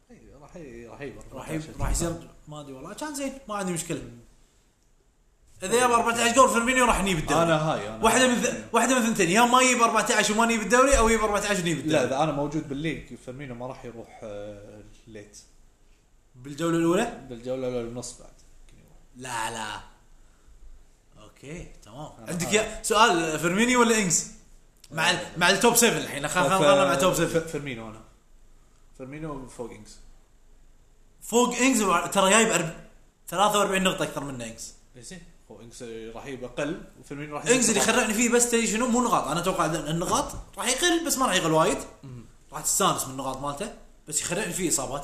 S1: راح يصير ما ادري والله كان زين ما عندي مشكله اذا جاب 14 جول فيرمينيو راح يجيب الدوري.
S2: انا
S1: واحده من ثنتين يا ما يجيب 14 وما يجيب الدوري او يجيب 14 ويجيب الدوري.
S2: لا اذا انا موجود بالليج فيرمينيو ما راح يروح ليت
S1: بالجوله الاولى
S2: بالنص بعد
S1: لا اوكي تمام عندك يا سؤال فيرمينيو ولا انجز مع التوب 7 الحين خلينا مع توب 7 فيرمينيو فوق انجز ترى جايب 43 نقطه اكثر من انجز.
S2: زين هو انجز راح يبقى اقل وفيرمينيو راح
S1: انجز اللي خرعني فيه بس تدري شنو مو نقاط انا اتوقع النقاط راح يقل بس ما راح يقل وايد راح تستانس من النقاط مالته بس يخرعني فيه اصابات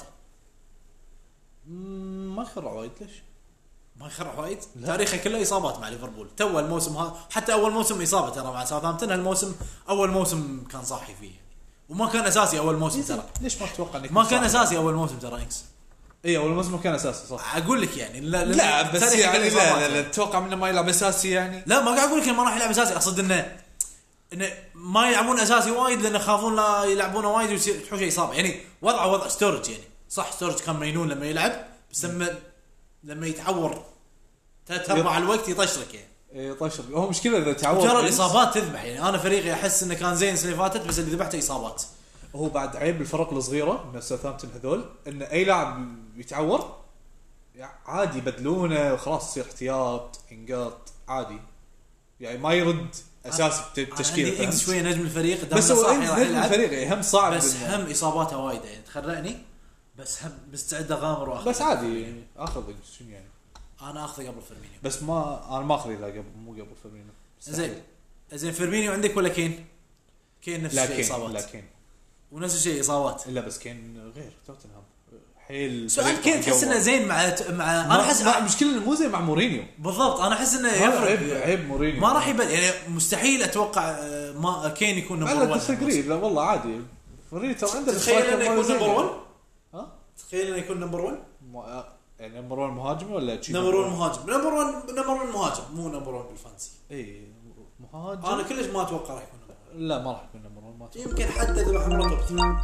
S2: ما يخرع وايد ليش
S1: ما يخرع وايد تاريخه كله اصابات مع ليفربول تو الموسم هذا حتى اول موسم اصابه ترى مع ساوثهامبتون هالموسم اول موسم كان صاحي فيه وما كان اساسي اول موسم ترى
S2: ليش ما تتوقع انك
S1: ما كان اساسي اول موسم ترى انكس
S2: اي اول موسم كان اساسي صح.
S1: اقول لك يعني
S2: لا بس يعني لا اتوقع منه ما يلعب اساسي يعني.
S1: لا ما قاعد اقول لك ما راح يلعب اساسي، اقصد انه ما يلعبون اساسي وايد لان يخافون لا يلعبونه وايد ويصير تحوش اصابه. يعني وضع ستورج يعني صح. ستورج كان مينون لما يلعب بس لما يتعور 3/4 الوقت يطشرك يعني.
S2: طشر هو مشكله اذا تعور
S1: ترى الاصابات تذبح. يعني انا فريقي احس انه كان زين السنه اللي فاتت بس اللي ذبحته اصابات.
S2: هو بعد عيب الفرق الصغيره من ساوثهامبتون هذول ان اي لاعب يتعور عادي يبدلونه وخلاص يصير احتياط ينقط عادي يعني ما يرد اساسي بتشكيله.
S1: عندي شويه نجم الفريق
S2: بس هو نجم الفريق هم صعب
S1: بس هم اصاباته وايده يعني تخرعني بس هم مستعد اغامر واخذ.
S2: بس عادي اخذ شنو يعني
S1: انا اخذه قبل فيرمينيو
S2: بس انا ما اخذه قبل مو قبل فيرمينيو.
S1: زين فيرمينيو عندك ولا كين نفس الشيء اصابات.
S2: لا كين
S1: ونفس الشيء اصابات.
S2: لا بس كين غير توتنهام حيل.
S1: سؤال كين تحس انه زين مع انا احس
S2: مشكلة مو زي مع مورينيو
S1: بالضبط. انا احس انه يفرق
S2: عيب مورينيو
S1: ما راح يبل يعني مستحيل اتوقع ما كين يكون نمبر 1.
S2: لا والله عادي مورينيو ترى عنده
S1: تخيل انه يكون نمبر 1.
S2: ها
S1: تخيل انه يكون نمبر 1
S2: يعني نمبر 1 مهاجم ولا شيء
S1: نمبر 1 مهاجم. نمبر 1 مهاجم مو نمبر 1 بالفانسي.
S2: اي مهاجم.
S1: انا كلش ما اتوقع راح يكون نمبر 1.
S2: لا ما راح يكون نمبر 1 ما اتوقع.
S1: يمكن حتى ذبح مرتب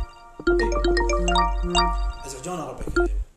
S1: ازعجون ربك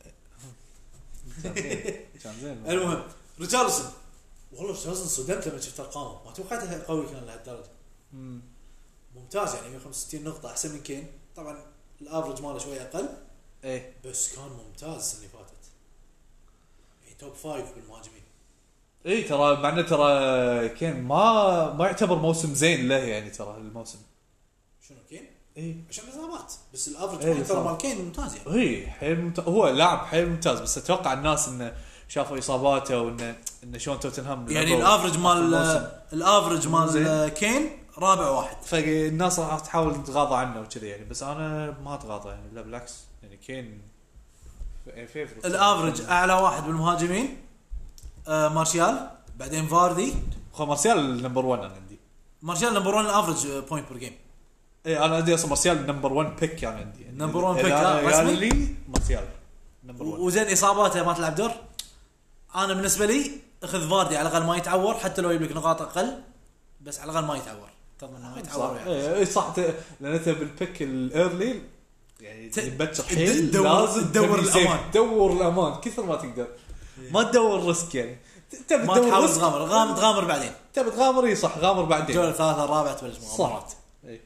S2: كان زين.
S1: المهم ريتشارلسون والله ريتشارلسون صدمت لما شفت ارقامه ما توقعته قوي كان لهالدرجه. ممتاز يعني 165 نقطه احسن من كين. طبعا الافرج ماله شويه اقل
S2: ايه
S1: بس كان ممتاز السنه اللي فاتت يعني توب 5 بالمهاجمين.
S2: اي ترى مع انه ترى كين ما يعتبر موسم زين له يعني ترى الموسم.
S1: شنو كين؟
S2: ايه
S1: عشان الاصابات بس الافرج ترى مال كين ممتاز يعني.
S2: اي حيل هو لاعب حيل ممتاز بس اتوقع الناس انه شافوا اصاباته وانه شلون توتنهام
S1: يعني الافرج مال كين رابع واحد
S2: فالناس راح تحاول تتغاضى عنه وكذا يعني. بس انا ما اتغاضى يعني لا بالعكس يعني كين فيفرت.
S1: الافرج اعلى واحد بالمهاجمين مارشال بعدين فاردي.
S2: مارسيال نمبر 1 انا عندي.
S1: مارشال نمبر 1 الافرج بوينت بير جيم.
S2: اي انا عندي اصلا مارسيال نمبر 1 بيك يعني عندي
S1: نمبر 1 بيك رسمي
S2: مارسيال نمبر 1.
S1: وزين اصاباته ما تلعب دور. انا بالنسبه لي اخذ فاردي على الاقل ما يتعور حتى لو يجيب لك نقاط اقل بس على الاقل ما يتعور. تضمن انه ما يتعور
S2: يعني. اي صح لان انت بالبيك الايرلي يعني تبكر حيل
S1: لازم تدور الامان.
S2: دور الامان كثر ما تقدر ما تدور ريسك يعني.
S1: ما تحاول تغامر بعدين.
S2: تبي تغامر اي صح غامر بعدين
S1: الجوله الثالثه الرابعه تبلش مغامرات.
S2: اي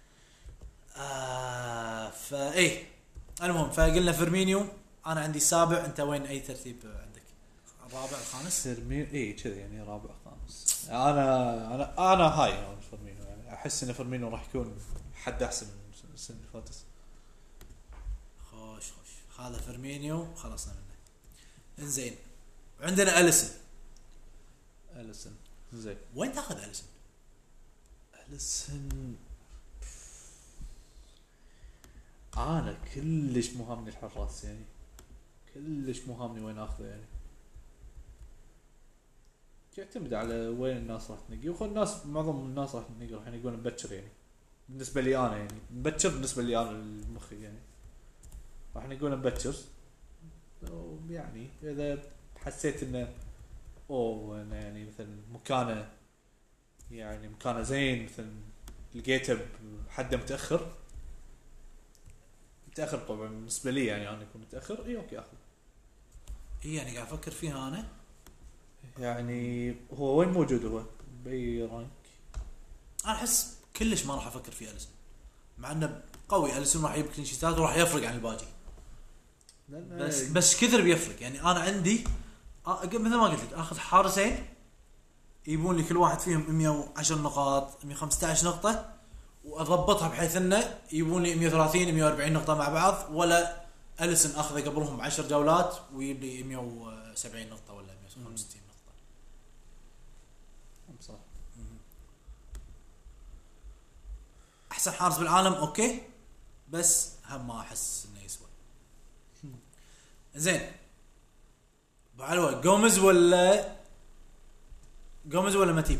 S1: فاي المهم فقلنا فيرمينيو انا عندي السابع. انت وين اي ترتيب عندك؟ الرابع الخامس
S2: فيرمينيو اي كذا يعني رابع خامس. انا هاي فيرمينيو يعني احس ان فيرمينيو راح يكون حد احسن من السنه اللي فاتت.
S1: خوش هذا فيرمينيو خلصنا منه. انزين عندنا أليسن
S2: زين
S1: وين تاخذ
S2: أليسن؟ انا كلش مهمني الحراس يعني كلش مهمني وين اخذه يعني يعتمد على وين الناس راح تنقي. وخل الناس معظم الناس راح تنقي راح يقولون مبكر يعني بالنسبه لي انا يعني مبكر بالنسبه لي انا المخي يعني راح نقول مبكر يعني اذا حسيت انه انه يعني مثلا مكانه زين مثلا لقيته بحد متاخر طبعا بالنسبه لي يعني انا اكون متاخر اوكي اخذ.
S1: يعني قاعد افكر فيها انا
S2: يعني هو وين موجود هو باي رانك؟
S1: انا احس كلش ما راح افكر في أليسن مع انه قوي. أليسن راح يجيب كلينشيتات وراح يفرق عن الباقي بس كثر بيفرق يعني. انا عندي مثل ما قلت لك اخذ حارسين يبون لي كل واحد فيهم 110 نقاط 115 نقطه واضبطها بحيث انه يبون لي 130 140 نقطه مع بعض. ولا أليسن اخذه قبلهم 10 جولات ويجيب لي 170 نقطه ولا 165 نقطه.
S2: صح
S1: احسن حارس بالعالم اوكي بس هم ما احس انه يسوى. زين بعلوه جوميز ولا ماتيب؟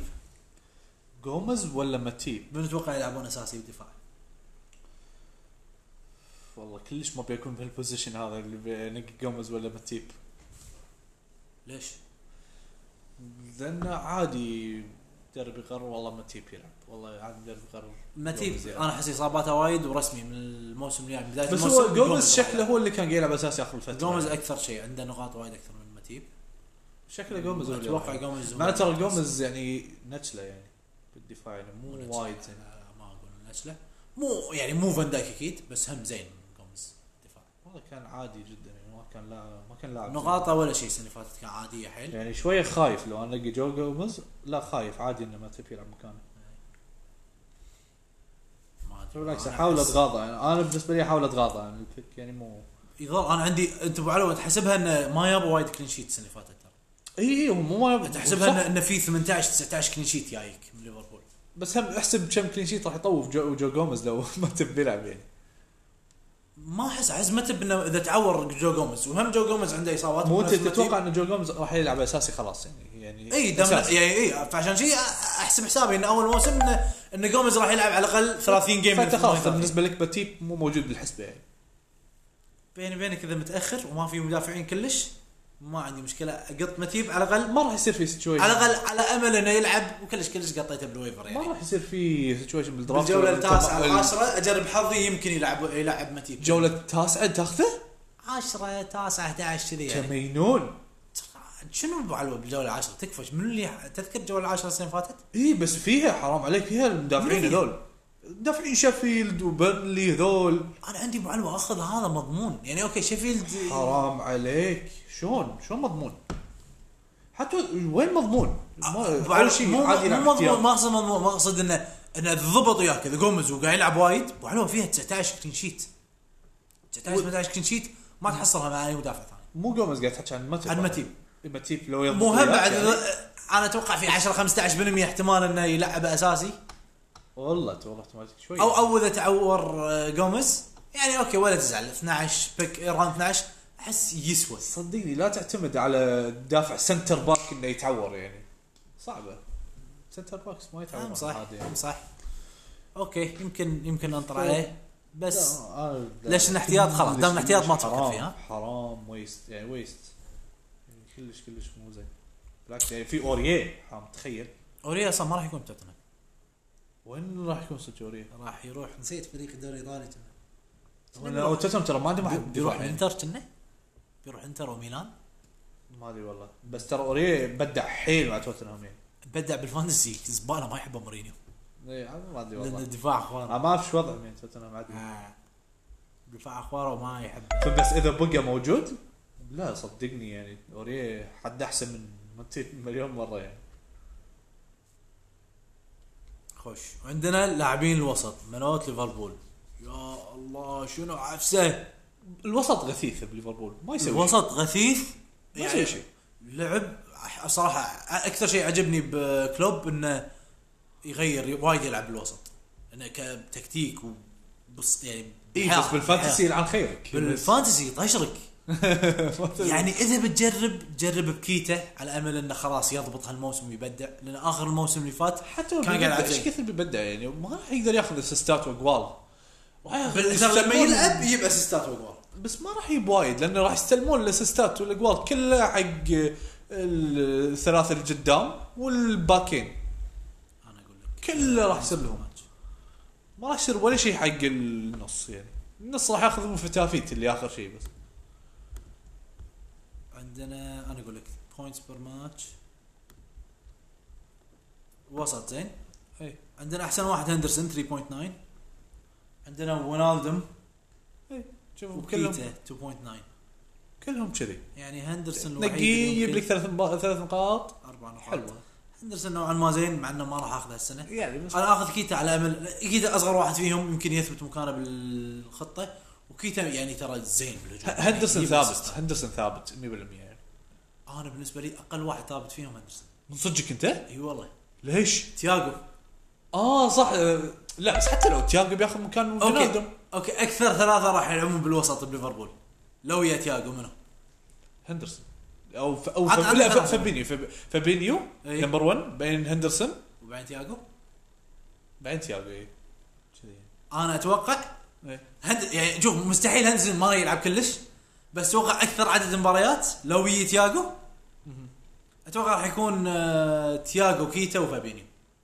S2: جوميز ولا ماتيب؟
S1: بنتوقع يلعبون اساسي بالدفاع.
S2: والله كلش ما بيكون بهالبوزيشن هذا اللي بنقي جوميز ولا ماتيب.
S1: ليش؟
S2: لأنه عادي درب يقرر والله ماتيب يلعب، والله عادي درب يقرر
S1: ماتيب. انا احس اصاباته وايد ورسمي من الموسم اللي يعني بدايه
S2: بس
S1: الموسم.
S2: هو جوميز شكله هو اللي كان يلعب اساس ياخذ الفتره.
S1: جوميز اكثر شيء عنده نقاط وايد اكثر من ماتيب.
S2: شكله جوميز
S1: اتوقع جوميز
S2: ما ترى جوميز يعني نتشله يعني بالدفاع يعني مو وايد زين.
S1: ما اقول نتشله مو يعني مو فان دايك اكيد بس هم زين جوميز دفاع.
S2: هذا كان عادي جدا يعني ما كان لاعب
S1: نقاطه ولا شيء. السنه اللي فاتت كان عاديه حيل
S2: يعني شويه خايف لو انا الاقي جو جوميز لا خايف عادي انه ما تبي يلعب مكانه. بالعكس احاول اتغاضى يعني انا بالنسبه لي احاول اتغاضى عن البيك يعني مو
S1: يظل. انا عندي انت ابو علو تحسبها انه ما يابا وايد كلين شيت السنه اللي فاتت ترى.
S2: اي هو مو ما
S1: تحسبها انه في 18 19 كلين شيت جايك من ليفربول.
S2: بس هم احسب كم كلين شيت راح يطوف جو جوميز لو ما تبي يلعب يعني.
S1: ما احس عزمته انه اذا تعور جو جوميز وهم جو جوميز عنده اصابات.
S2: مو انت تتوقع ان جو جوميز راح يلعب اساسي خلاص يعني
S1: اي يعني فعشان شيء احسب حسابي ان اول موسم ان جوميز راح يلعب على الاقل 30 جيم.
S2: فانت خلاص بالنسبه لك باتيب مو موجود بالحسبه يعني.
S1: بيني وبينك اذا متاخر وما في مدافعين كلش ما عندي مشكله اقط متيب على الاقل.
S2: ما راح يصير في سيتويشن
S1: على الاقل على امل انه يلعب وكلش قطيته بالويفر يعني.
S2: ما راح يصير في سيتويشن بالدرافت.
S1: الجوله التاسعه العاشره اجرب حظي يمكن يلعب متيب.
S2: جوله التاسعه تاخذه
S1: 10 9 11 كذي يعني.
S2: كمينون
S1: شنو ابو علوه بالجوله 10 تكفى من اللي تذكر الجوله 10 السنه فاتت.
S2: اي بس فيها حرام عليك فيها المدافعين هذول مدافعين شيفيلد وبرنلي هذول.
S1: انا عندي ابو علوه اخذ هذا مضمون يعني. اوكي شيفيلد
S2: حرام عليك شلون مضمون حتى وين مضمون
S1: اول شيء عادي مو مضمون. ما اقصد مضمون ما اقصد انه الضبط وياك اذا جوميز وقاعد يلعب وايد ابو علوه فيها 19 كلين شيت 19 كلين شيت ما تحصلها مع اي مدافع ثاني.
S2: مو جوميز قاعد تحكي عن ماتيب لو يضبط
S1: مهم بعد يعني. انا اتوقع في 10 15% احتمال انه يلعب اساسي
S2: والله احتمال شوي
S1: او اذا تعور جوميز يعني اوكي ولا تزعل 12 بيك ايران 12 احس يسوى.
S2: صدقني لا تعتمد على دافع سنتر باك انه يتعور يعني صعبه. سنتر باكس ما يتعور
S1: صح يعني. صح اوكي يمكن انطر عليه بس ليش الاحتياط خلاص دام الاحتياط ما تفكر فيها.
S2: حرام ويست يعني كلش مو زين بالعكس يعني في اوريه تخيل
S1: اوريه اصلا ما راح يكون توتنهام.
S2: وين راح يكون اوريه؟
S1: راح يروح نسيت فريق الدوري الايطالي
S2: ولا توتنهام ترى ما عندهم واحد
S1: بيروح انتر بيروح انتر وميلان
S2: ما ادري والله بس ترى اوريه بدع حيل مع توتنهام يعني
S1: بدع بالفانتسي زباله ما يحبه مورينيو.
S2: اي ما ادري والله
S1: الدفاع اخوانه
S2: ما اعرف شو وضعه يعني توتنهام عادي
S1: دفاع اخوانه ما يحب.
S2: بس اذا بقى موجود لا صدقني يعني اوريه حد احسن من مليون مره يعني.
S1: خوش عندنا لاعبين الوسط منوت ليفربول يا الله شنو عفسه.
S2: الوسط غثيث بليفربول ما يسوي
S1: الوسط غثيث
S2: ما يسوي شيء.
S1: لعب صراحه اكثر شيء عجبني بكلوب انه يغير وايد يلعب بالوسط انه كتكتيك وبص يعني
S2: بس بالفانتسي يلعن خيرك
S1: بالفانتسي طشرك يعني اذا جرب بكيته على امل انه خلاص يضبط هالموسم ويبدع لان اخر الموسم اللي فات
S2: حتى كان قاعد ايش كثر بيبدع يعني ما راح يقدر ياخذ اسيستات واقوال
S1: لما يلعب يجيب اسيستات واقوال
S2: بس ما راح يجيب وايد لانه راح يستلمون الاسيستات والاقوال كلها حق الثلاثه اللي قدام والباكين.
S1: انا اقول لك
S2: كله راح يصير لهم ما راح يصير ولا شيء حق النص يعني النص راح ياخذ من فتافيت اللي اخر شيء. بس
S1: عندنا انا اقول لك بوينتس بير ماتش وسط زين.
S2: اي
S1: عندنا احسن واحد هندرسون 3.9 عندنا ونالدم
S2: اي
S1: شوفوا كلهم 2.9
S2: كلهم كذي
S1: يعني هندرسون
S2: الوحيد يجيب لك 3 نقاط
S1: 4 نقاط
S2: حلوه.
S1: هندرسون نوعا ما زين مع انه ما راح اخذها السنه
S2: يعني
S1: انا اخذ كيتا على امل كيتا اصغر واحد فيهم يمكن يثبت مكانه بالخطه وكيتا يعني ترى زين بالهجوم.
S2: هندرسون ثابت 100% يعني.
S1: انا بالنسبه لي اقل واحد ثابت فيهم هندرسون.
S2: من صدقك انت؟
S1: اي والله.
S2: ليش؟
S1: تياغو
S2: صح لا بس حتى لو تياغو بياخذ مكان رونالدو
S1: اوكي اكثر ثلاثه راح يلعبون بالوسط بليفربول لو يا تياغو منو؟
S2: هندرسون او فابينيو نمبر 1 بين هندرسون
S1: وبعدين تياغو
S2: كذي.
S1: انا اتوقع يعني شوف مستحيل هندرسون ما يلعب كلش، بس اتوقع اكثر عدد مباريات لو يجي تياجو اتوقع راح يكون تياجو كيتا وفابينيو،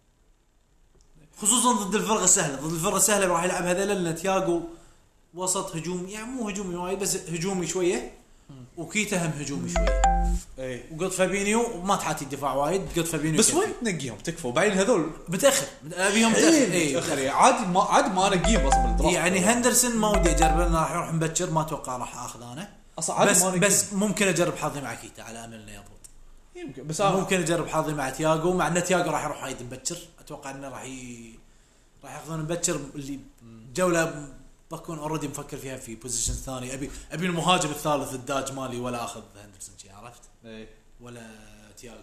S1: خصوصا ضد الفرقه السهله. ضد الفرقه السهله راح يلعب هذول لان تياجو وسط هجوم، يعني مو هجومي وايد بس هجومي شويه، وكيتا هم هجومي شويه.
S2: اي
S1: وقط فابينيو ما تحاتي الدفاع وايد، قط فابينيو
S2: بس وين تنقيهم تكفى وبعدين هذول
S1: متاخر ابيهم
S2: متاخر عادي ما انقيهم اصلا بالدرافت.
S1: يعني هندرسون ما ودي اجرب لانه راح يروح مبكر، ما اتوقع راح اخذ انا اصلا، بس ممكن اجرب حظي مع كيتا على امل انه يضبط.
S2: يمكن بس
S1: ممكن اجرب حظي مع تياجو، مع ان تياجو راح يروح وايد مبكر، اتوقع انه راح ياخذون مبكر اللي جوله بكون اوريدي مفكر فيها في بوزيشن ثاني. ابي المهاجم الثالث الداج مالي ولا اخذ هندرسون شي، عرفت؟ ولا تياجو.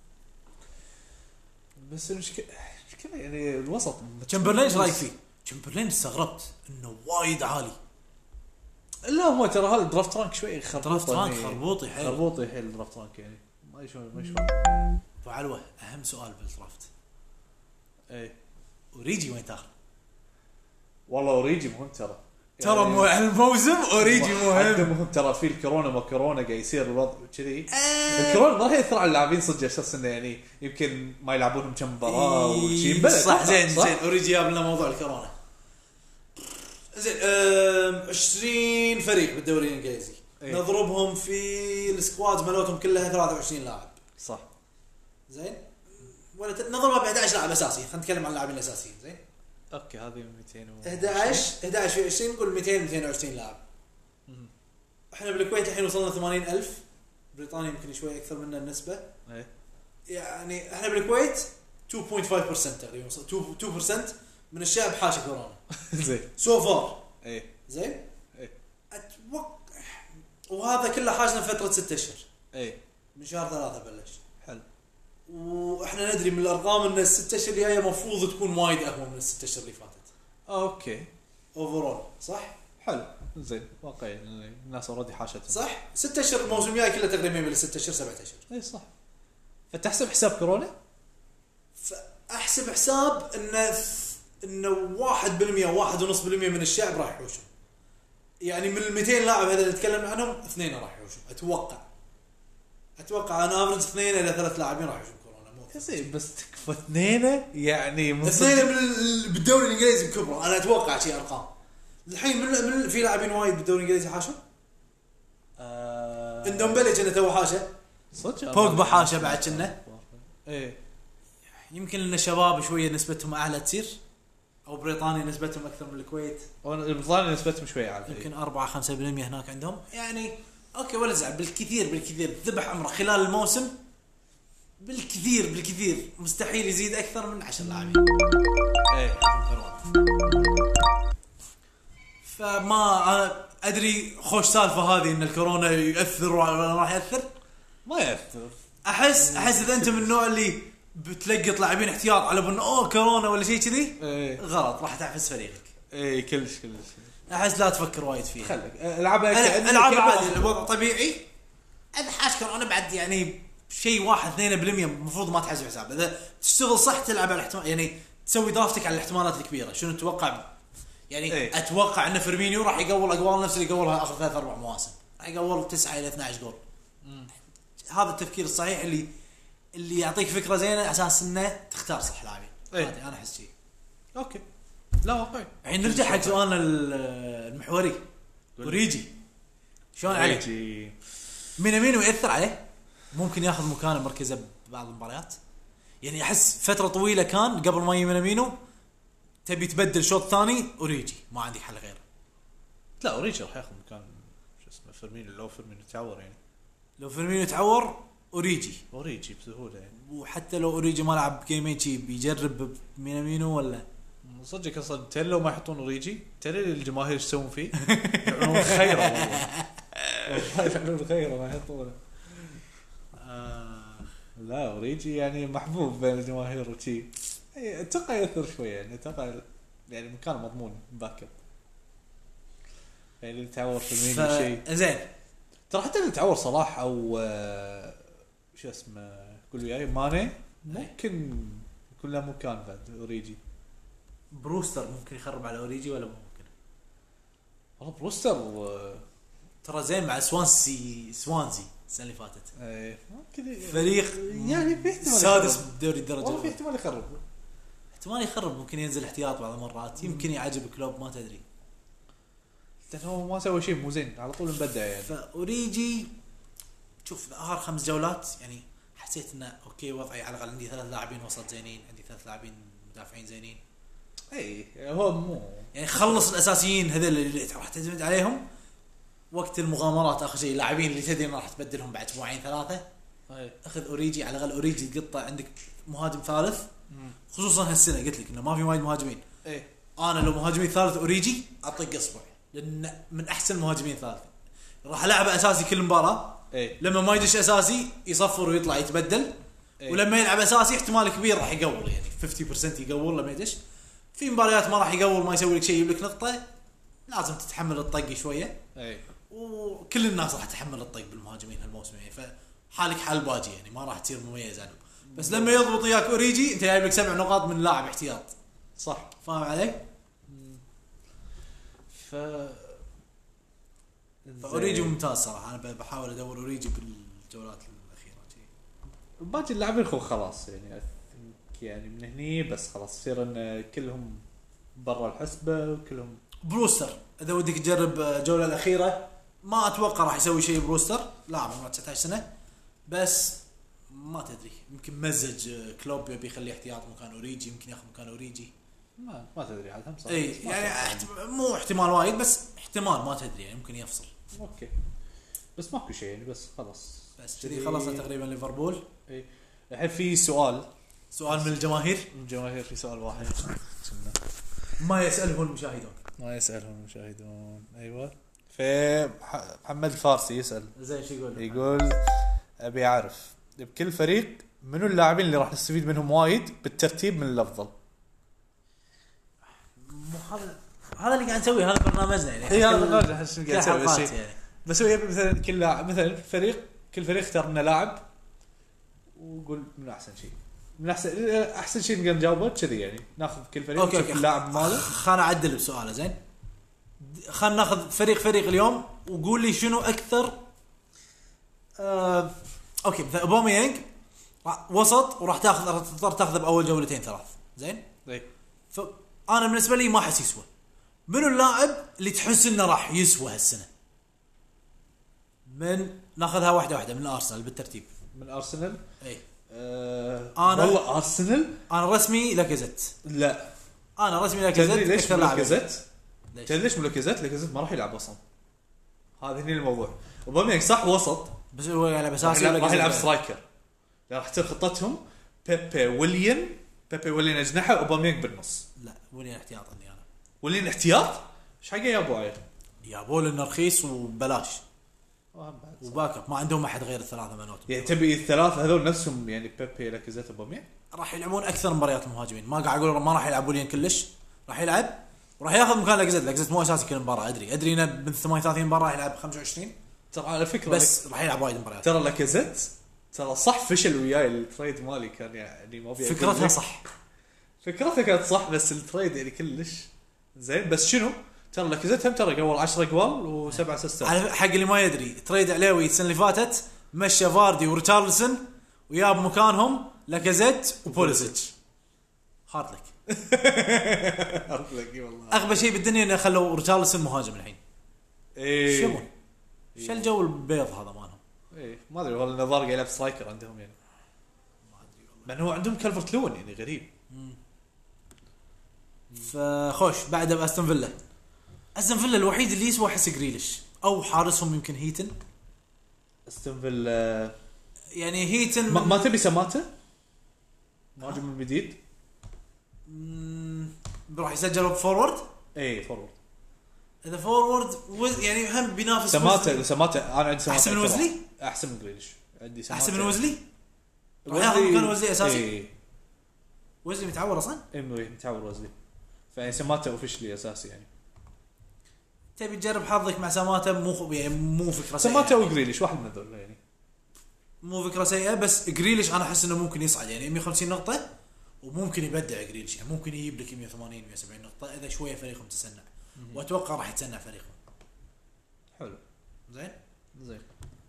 S2: بس المشكله يعني الوسط
S1: تشامبرلين ايش رايك فيه؟ تشامبرلين استغربت انه وايد عالي.
S2: لا هو ترى هذا درافت رانك شوي
S1: درافت رانك خربوطي
S2: حيل درافت رانك يعني ما شلون
S1: فعلوه. اهم سؤال بالدرافت
S2: اي
S1: اوريجي وين تاخذ؟
S2: والله اوريجي مهم ترى
S1: مو الموسم اوريجي
S2: مهم ترى. في الكورونا ما كورونا قاعد يصير الوضع كذي. الكورونا ما راح ياثر على اللاعبين صدق، اساس انه يعني يمكن ما يلعبونهم كم مباراه وشيء.
S1: صح زين اوريجي جاب لنا موضوع الكورونا. زين 20 فريق بالدوري الانجليزي نضربهم في السكواد مالتهم كلها 23 لاعب
S2: صح.
S1: زين ولا نضربها ب 11 لاعب اساسي. خلينا نتكلم عن اللاعبين الاساسيين. زين
S2: اوكي هذه
S1: 11 في 20 نقول 220 لاعب. احنا بالكويت الحين وصلنا 80,000. بريطانيا يمكن شوي اكثر منا النسبه. يعني احنا بالكويت 2.5% تقريبا 2% من الشعب حاشا كورونا.
S2: زين
S1: سو فار. زين
S2: اتوقع
S1: وهذا كله حاجنا فتره 6 اشهر. من شهر 3 بلش.
S2: حلو.
S1: واحنا ندري من الارقام ان ال6 اشهر الجايه المفروض تكون وايد اقوى من ال6 اشهر اللي فاتت.
S2: اوكي
S1: اوفرول صح.
S2: حلو زين واقعي الناس اوريدي حاشتهم
S1: صح. 6 اشهر الموسم الجاي كله تقريبا من 6 اشهر 7 اشهر.
S2: اي صح. فتحسب حساب كورونا.
S1: فاحسب حساب انه 1% 1.5% من الشعب راح يحوشون. يعني من ال 200 لاعب هذا اللي نتكلم عنهم 2 راح يحوشون. اتوقع انا افرج 2 الى 3 لاعبين راح يحوشون كورونا. مو
S2: زين بس تكفى 2 يعني
S1: 2 بالدوري الانجليزي بكبره. انا اتوقع شيء ارقام الحين من في لاعبين وايد بالدوري الانجليزي حاشوا. اندومبلي كنا تو حاشه
S2: صدق.
S1: بوجبا حاشه بعد كنا.
S2: ايه
S1: يمكن ان الشباب شويه نسبتهم اعلى تصير، او بريطانيا نسبتهم اكثر من الكويت.
S2: بريطانيا نسبتهم شويه اعلى
S1: يمكن 4-5% هناك عندهم. يعني اوكي ولا زعل. بالكثير ذبح عمره خلال الموسم. بالكثير مستحيل يزيد اكثر من 10 لاعبين.
S2: ايه
S1: فما أنا ادري خوش سالفه هذه ان الكورونا يؤثر ولا راح ياثر.
S2: ما ياثر.
S1: احس اذا انت من النوع اللي بتلقط لاعبين احتياط على انه كورونا ولا شيء كذي غلط راح تعفس فريقك.
S2: كلش
S1: احس لا تفكر وايد فيها.
S2: خليك العبها
S1: العب عادي. الوضع طبيعي. اذا حاش كورونا بعد يعني شيء 1-2% المفروض ما تحسب حساب. اذا تشتغل صح تلعب على الاحتمال، يعني تسوي درافتك على الاحتمالات الكبيره. شنو تتوقع؟ يعني اتوقع ان فيرمينيو راح يقول اقوال نفس اللي يقولها اخر 3-4 مواسم. راح يقول 9 إلى 12 جول. هذا التفكير الصحيح اللي يعطيك فكره زينه اساس انه تختار صح لاعبين. انا احس شيء.
S2: اوكي لا واقعي.
S1: الحين نرجع حق سؤالنا المحوري. اوريجي شلون عليه؟ مينامينو يأثر عليه؟ ممكن ياخذ مكانه مركزه ببعض المباريات. يعني احس فتره طويله كان قبل ما مينامينو تبي تبدل شوط ثاني اوريجي ما عندك حل غيره.
S2: لا اوريجي راح ياخذ مكان شو اسمه فيرمينو. لو فيرمينو تعور يعني
S1: لو فيرمينو تعور اوريجي
S2: بسهوله يعني.
S1: وحتى لو اوريجي ما لعب جيمين شي بيجرب مينامينو ولا
S2: صدق اصلا تلو ما يحطون اوريجي. ترى الجماهير ايش يسوون فيه؟ يعملون خيره والله يعملون خيره ما يحطونه. لا اوريجي يعني محبوب بين الجماهير وشي. اتوقع ياثر شويه يعني. اتوقع يعني مكان مضمون باكر يعني تعور في المين شيء
S1: زين.
S2: ترى حتى اللي تعور صلاح او شو اسمه قول وياي ماني ممكن يكون له مكان بعد اوريجي.
S1: بروستر ممكن يخرب على اوريجي ولا ممكن؟
S2: والله بروستر
S1: ترى زين مع سوانزي السنه اللي فاتت.
S2: اي كذا
S1: فريق
S2: يعني في احتمال
S1: سادس بالدوري الدرجه
S2: والله في
S1: الأولى.
S2: احتمال يخرب.
S1: احتمال يخرب، ممكن ينزل احتياط بعض المرات، يمكن يعجب كلوب ما تدري.
S2: لأن هو ما سوى شيء مو زين على طول مبدع يعني.
S1: فأوريجي شوف آخر 5 جولات يعني حسيت انه اوكي وضعي على الاقل عندي 3 لاعبين وسط زينين، عندي 3 لاعبين مدافعين زينين.
S2: اي هو مو
S1: يعني خلص الاساسيين هذول اللي راح تعتمد عليهم وقت المغامرات. اخر شيء اللاعبين اللي تدري راح تبدلهم بعد 2-3
S2: اي
S1: اخذ اوريجي على الاقل. اوريجي تقطع عندك مهاجم ثالث، خصوصا هالسنه قلت لك انه ما في وايد مهاجمين.
S2: اي
S1: انا لو مهاجمين ثالث اوريجي اطق اصبع، لان من احسن المهاجمين ثالث. راح العبه اساسي كل مباراه.
S2: اي
S1: لما ما يدش اساسي يصفر ويطلع يتبدل. ولما يلعب اساسي احتمال كبير راح يقول، يعني 50% يقول لما يدش. في مباريات ما راح يقول، ما يسوي لك شيء، يجيب لك نقطه، لازم تتحمل الطق شويه.
S2: اي
S1: وكل الناس راح تتحمل الطق بالمهاجمين هالموسم، يعني فحالك حال باجي، يعني ما راح تصير مميز عنهم. بس لما يضبط وياك اوريجي انت جايب لك 7 نقاط من لاعب احتياط،
S2: صح.
S1: فاهم علي؟ فاوريجي ممتاز صراحه. انا بحاول ادور اوريجي بالجولات الاخيره.
S2: باقي اللاعبين خلاص يعني من هني بس خلاص يصير ان كلهم برا الحسبه وكلهم.
S1: بروستر اذا ودك تجرب الجوله الاخيره ما اتوقع راح يسوي شيء. بروستر لاعب عمره 19 سنه بس ما تدري، يمكن مزج كلوب يبي يخليه احتياط مكان اوريجي، يمكن ياخذ مكان اوريجي،
S2: ما تدري عاد هم صح.
S1: اي يعني مو احتمال وايد بس احتمال، ما تدري يعني ممكن يفصل.
S2: اوكي بس ماكو شيء يعني، بس خلاص
S1: بس كذي خلصنا تقريبا ليفربول.
S2: اي الحين في سؤال
S1: من الجماهير.
S2: من الجماهير، في سؤال واحد
S1: ما يسأله المشاهدون.
S2: ما يسألهم المشاهدون. ايوه في محمد الفارسي يسأل
S1: زين شو يقول؟
S2: يقول ابي اعرف بكل فريق منو اللاعبين اللي راح نستفيد منهم وايد بالترتيب من الافضل.
S1: هذا اللي قاعد نسويه، هذا برنامجنا يعني.
S2: هي هذا البرنامج احس قاعد نسوي شيء
S1: يعني.
S2: بس هو يبي مثلا كل لاعب، مثلا كل فريق اختار لنا لاعب وقول من احسن شيء، من احسن شيء نقدر نجاوبه كذي يعني. ناخذ كل فريق
S1: أوكي.
S2: اللاعب ماله.
S1: خلنا اعدل بسؤاله. زين خلنا ناخذ فريق اليوم وقول لي شنو اكثر. اوكي مثلا اوباميانج وسط وراح تضطر تاخذه باول جولتين 3. زين فانا بالنسبه لي ما احس يسوى. منو اللاعب اللي تحس انه راح يسوى هالسنه؟ من ناخذها واحده من ارسنال بالترتيب.
S2: من ارسنال
S1: اي
S2: انا والله ارسنال
S1: انا رسمي لاكازيت.
S2: لا
S1: انا رسمي لاكازيت.
S2: ليش لاكازيت؟ ليش لاكازيت ما راح يلعب اصلا؟ هذا هنا الموضوع. اوباميانج صح وسط
S1: بس هو يلعب اساسي،
S2: راح يلعب سترايكر. راح تصير خطتهم بيبي ويليان اجنحه، اوباميانج بالنص.
S1: لا ويليان احتياط عندي انا.
S2: ويليان احتياط؟ ايش حقه يا ابو عيل؟
S1: يا بول انه رخيص وبلاش وباك اب، ما عندهم احد غير الثلاثه منوت.
S2: يعني تبي الثلاثه هذول نفسهم يعني بيبي لاكازيت اوباميانج
S1: راح يلعبون اكثر مباريات المهاجمين. ما قاعد اقول ما راح يلعب ويليان كلش، راح يلعب وراح ياخذ مكان لاكازيت مو اساسي كل مباراه. ادري انه من 38 مباراه راح يلعب 25
S2: ترى على فكره،
S1: بس راح يلعب وايد مباريات.
S2: ترى لاكازيت ترى صح فشل وياي التريد مالي كان يعني ما ابي
S1: فكرتها صح،
S2: فكرتها كانت صح بس التريد يعني كلش زين. بس شنو ترى لاكازيت هم ترى قبل 10 جوال و7 اسيستات.
S1: حق اللي ما يدري تريد عليوي السنه اللي فاتت مشى فاردي وريتشارلسون وياب مكانهم لاكازيت وبوليسيتش. هارد لك
S2: والله
S1: اغبى شيء بالدنيا انه خلوا ريتشارلسون مهاجم الحين.
S2: ايه
S1: شو شو الجو البيض هذا مالهم؟
S2: ايه ما ادري والله. النظار قاعد يلعب سترايكر عندهم يعني،
S1: ما ادري والله.
S2: من هو عندهم كالفرت لون يعني غريب.
S1: فخوش بعد باستون فيلا الوحيد اللي يسوى حس جريليش او حارسهم يمكن هيتن.
S2: استون فيلا
S1: يعني هيتن
S2: ما تبي سماته مهاجم الجديد
S1: بروح يسجل فورورد.
S2: اي فورورد.
S1: اذا فورورد يعني هم بينافس
S2: سماته انا عندي سماته
S1: احسن من وزلي.
S2: احسن من جريليش عندي سماته
S1: احسن من وزلي. راح ياخذ مكان وزلي اساسي. وزلي متعور اصلا.
S2: متعور وزلي، فيعني سماته اوفيشلي اساسي يعني.
S1: تبي تجرب حظك مع سماته مو فكره
S2: سيئه. سماته وجريليش واحد من هذول يعني
S1: مو فكره سيئه. بس جريليش انا احس انه ممكن يصعد يعني 150 نقطه وممكن يبدع جريليش يعني. ممكن يجيب لك 180 170 نقطه اذا شويه فريقهم تسنع. واتوقع راح يتسنع فريقهم. زين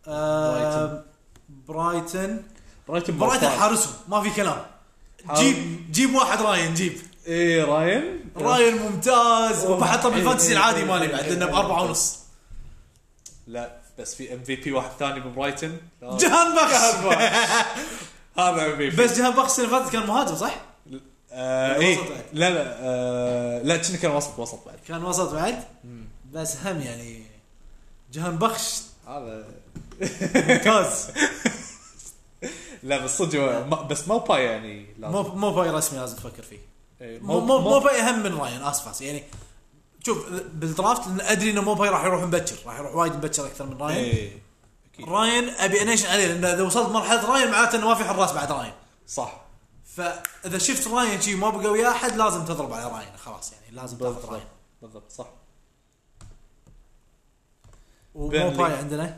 S2: برايتن
S1: حارسهم ما في كلام. جيب واحد راين جيب.
S2: ايه راين
S1: ممتاز. وبحطه بالفانتسي العادي مالي بعد لانه ب4.5.
S2: لا بس في MVP واحد ثاني ببرايتن
S1: جهان بخش.
S2: هذا MVP.
S1: بس جهان بخش السنه اللي فاتت كان مهاجم صح؟
S2: ايه لا كنا كان وسط بعد.
S1: كان وسط بعد. بس هم يعني جهان بخش
S2: هذا
S1: ممتاز.
S2: لا بس صدق بس مو باي يعني
S1: مو باي رسمي لازم تفكر فيه.
S2: مو
S1: باي اهم من راين اسفاس يعني. شوف بالدرافت ادري انه مو باي راح يروح مبكر، راح يروح وايد مبكر اكثر من راين. راين ابي انيشن عليه لان اذا وصلت مرحله راين معناته انه ما في حراس بعد راين
S2: صح.
S1: فاذا شفت راين شيء ما بقى وياه احد لازم تضرب على راين خلاص يعني لازم تاخذ راين
S2: بالضبط صح.
S1: ومو باي عندنا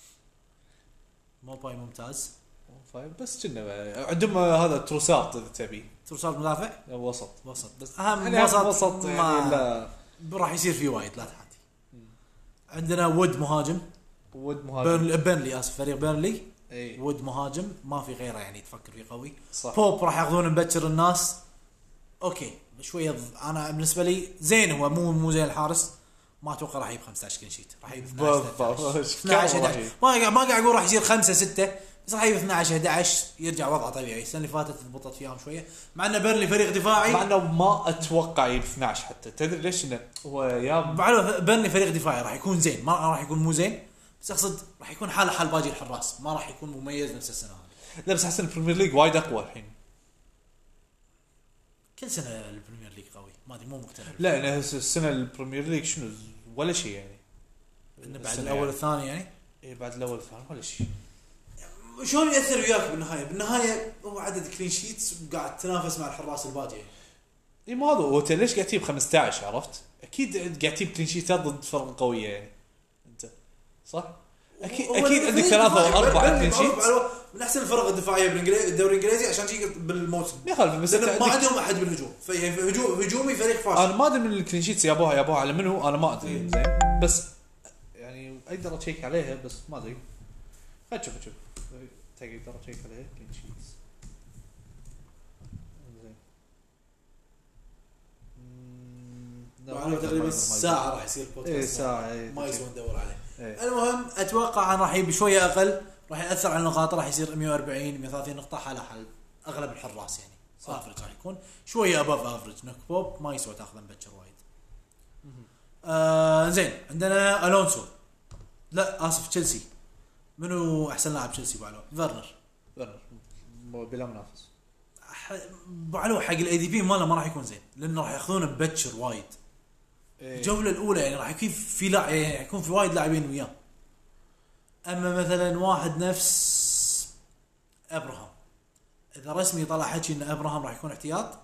S1: مو باي ممتاز
S2: بس كنا عندهم هذا تروسارد اذا تبي
S1: تروسارد مدافع
S2: وسط
S1: بس اهم
S2: يعني
S1: وسط
S2: يعني لا
S1: راح يصير فيه وايد لا تحاتي. عندنا وود مهاجم بيرنلي اسف فريق بيرنلي. وود مهاجم ما في غيره يعني تفكر فيه قوي.
S2: صح.
S1: بوب راح ياخذون مبكر الناس اوكي شويه انا بالنسبه لي زين هو مو زين الحارس ما اتوقع راح يجيب 15 كلين شيت راح يجيب 12 ما قاعد اقول راح يصير 5 6 بس راح يجيب 12 11 يرجع وضعه طبيعي. السنه اللي فاتت ضبطت فيهم شويه مع انه بيرنلي فريق دفاعي
S2: مع انه ما اتوقع يجيب 12 حتى تدري ليش انه هو يا
S1: بيرنلي فريق دفاعي راح يكون زين ما راح يكون مو زين بس اقصد راح يكون حال باقي الحراس ما راح يكون مميز نفس السنه هذه.
S2: لا بس احس البريمير ليج وايد اقوى الحين
S1: كل سنه البريمير ليج قوي ما ادري مو مقتنع.
S2: لا انا السنه البريمير ليج شنو ولا شيء يعني
S1: انه بعد الاول والثاني يعني
S2: ايه بعد الاول والثاني ولا شيء.
S1: شلون ياثر وياك بالنهايه هو عدد كلين شيتس وقاعد تنافس مع الحراس الباقي.
S2: اي ما هذا هو ليش قاعد تجيب 15 عرفت اكيد قاعد تجيب كلين شيتات ضد فرق قويه يعني انت صح اكيد عندك 3 أو 4 كلين شيتس
S1: من احسن الفرق الدفاعيه بالانجليزي الدوري الانجليزي عشان تجي بالموسم
S2: ما يخالف بس
S1: ما عندهم احد بالهجوم هجومي فريق فاشل.
S2: انا ما ادري من الكلين شيتس يابوها على منو انا ما ادري زين بس يعني اقدر اشيك عليها بس ما ادري خلينا نشوف تقدر اشيك عليها كلين شيتس
S1: زين تقريبا ساعه راح يصير بودكاست
S2: ساعه
S1: ما يسوى ندور عليه. المهم اتوقع راح يبي شويه اقل راح ياثر على النقاط راح يصير 140 130 نقطه حال اغلب الحراس يعني افرج راح يكون شويه اباف افرج. نك بوب ما يسوى تاخذ مبكر وايد. زين عندنا الونسو لا اسف تشيلسي. منو احسن لاعب تشيلسي بعلو؟ فيرنر
S2: بلا منافس.
S1: بعلو حق الاي دي بي ماله ما راح يكون زين لانه راح ياخذونه ببكر وايد. الجوله الاولى يعني راح يكون في يعني يكون في وايد لاعبين وياه. اما مثلا واحد نفس ابراهام اذا رسمي طلع حكي ان ابراهام راح يكون احتياط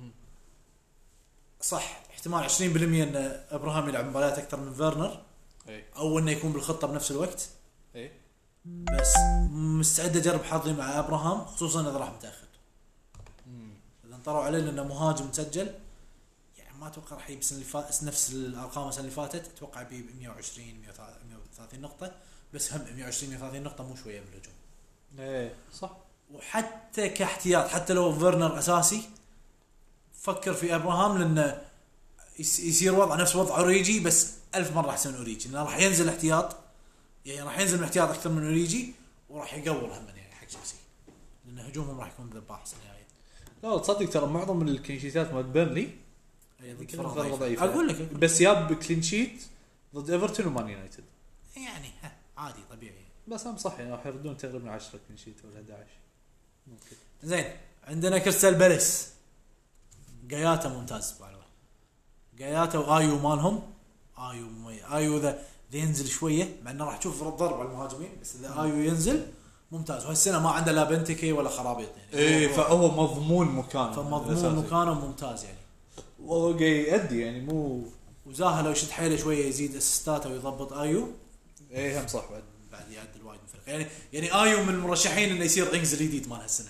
S1: صح احتمال 20% ان ابراهام يلعب مباريات اكثر من فيرنر او انه يكون بالخطه بنفس الوقت. بس مستعد اجرب حظي مع ابراهام خصوصا اذا راح متاخر. اذا انطروا عليه لانه مهاجم مسجل يعني ما اتوقع راح يبسن نفس الارقام السنه اللي فاتت. اتوقع ب 120 130 نقطه بس هم 120 130 نقطه مو شويه بالهجوم.
S2: صح.
S1: وحتى كاحتياط حتى لو فيرنر اساسي فكر في ابراهام لانه يصير وضع نفس وضع اوريجي بس 1000 مره احسن من اوريجي لانه راح ينزل احتياط يعني راح ينزل من احتياط اكثر من اوريجي وراح يقور هم يعني حق تشيلسي لان هجومهم راح يكون ذباح السنه الجايه.
S2: لا تصدق ترى معظم من الكلينشيتات مال بيرنلي
S1: فرق ضعيف اقول لك
S2: بس ياب كلينشيت ضد ايفرتون ومان يونايتد
S1: يعني عادي طبيعي
S2: بس هم صح يعني راح يردون تقريبا 10 كلينشيت ولا 11 ممكن.
S1: زين عندنا كريستال بالاس جاياتا ممتاز بعد جاياتا وايو مالهم ايو ذا ينزل شويه مع انه راح تشوف ضرب على المهاجمين بس اذا ايو ينزل ممتاز. وهالسنه ما عنده لا بنتكي ولا خرابيط يعني
S2: فهو مضمون مكانه
S1: فمضمون مكانه ممتاز يعني
S2: والله جاي يأدي يعني مو
S1: وزاها لو يشد حيله شويه يزيد اسيستاته ويضبط ايو
S2: هم صح
S1: بعد يعدل وايد من فرق يعني ايو من المرشحين انه يصير انجز الجديد مال هالسنه.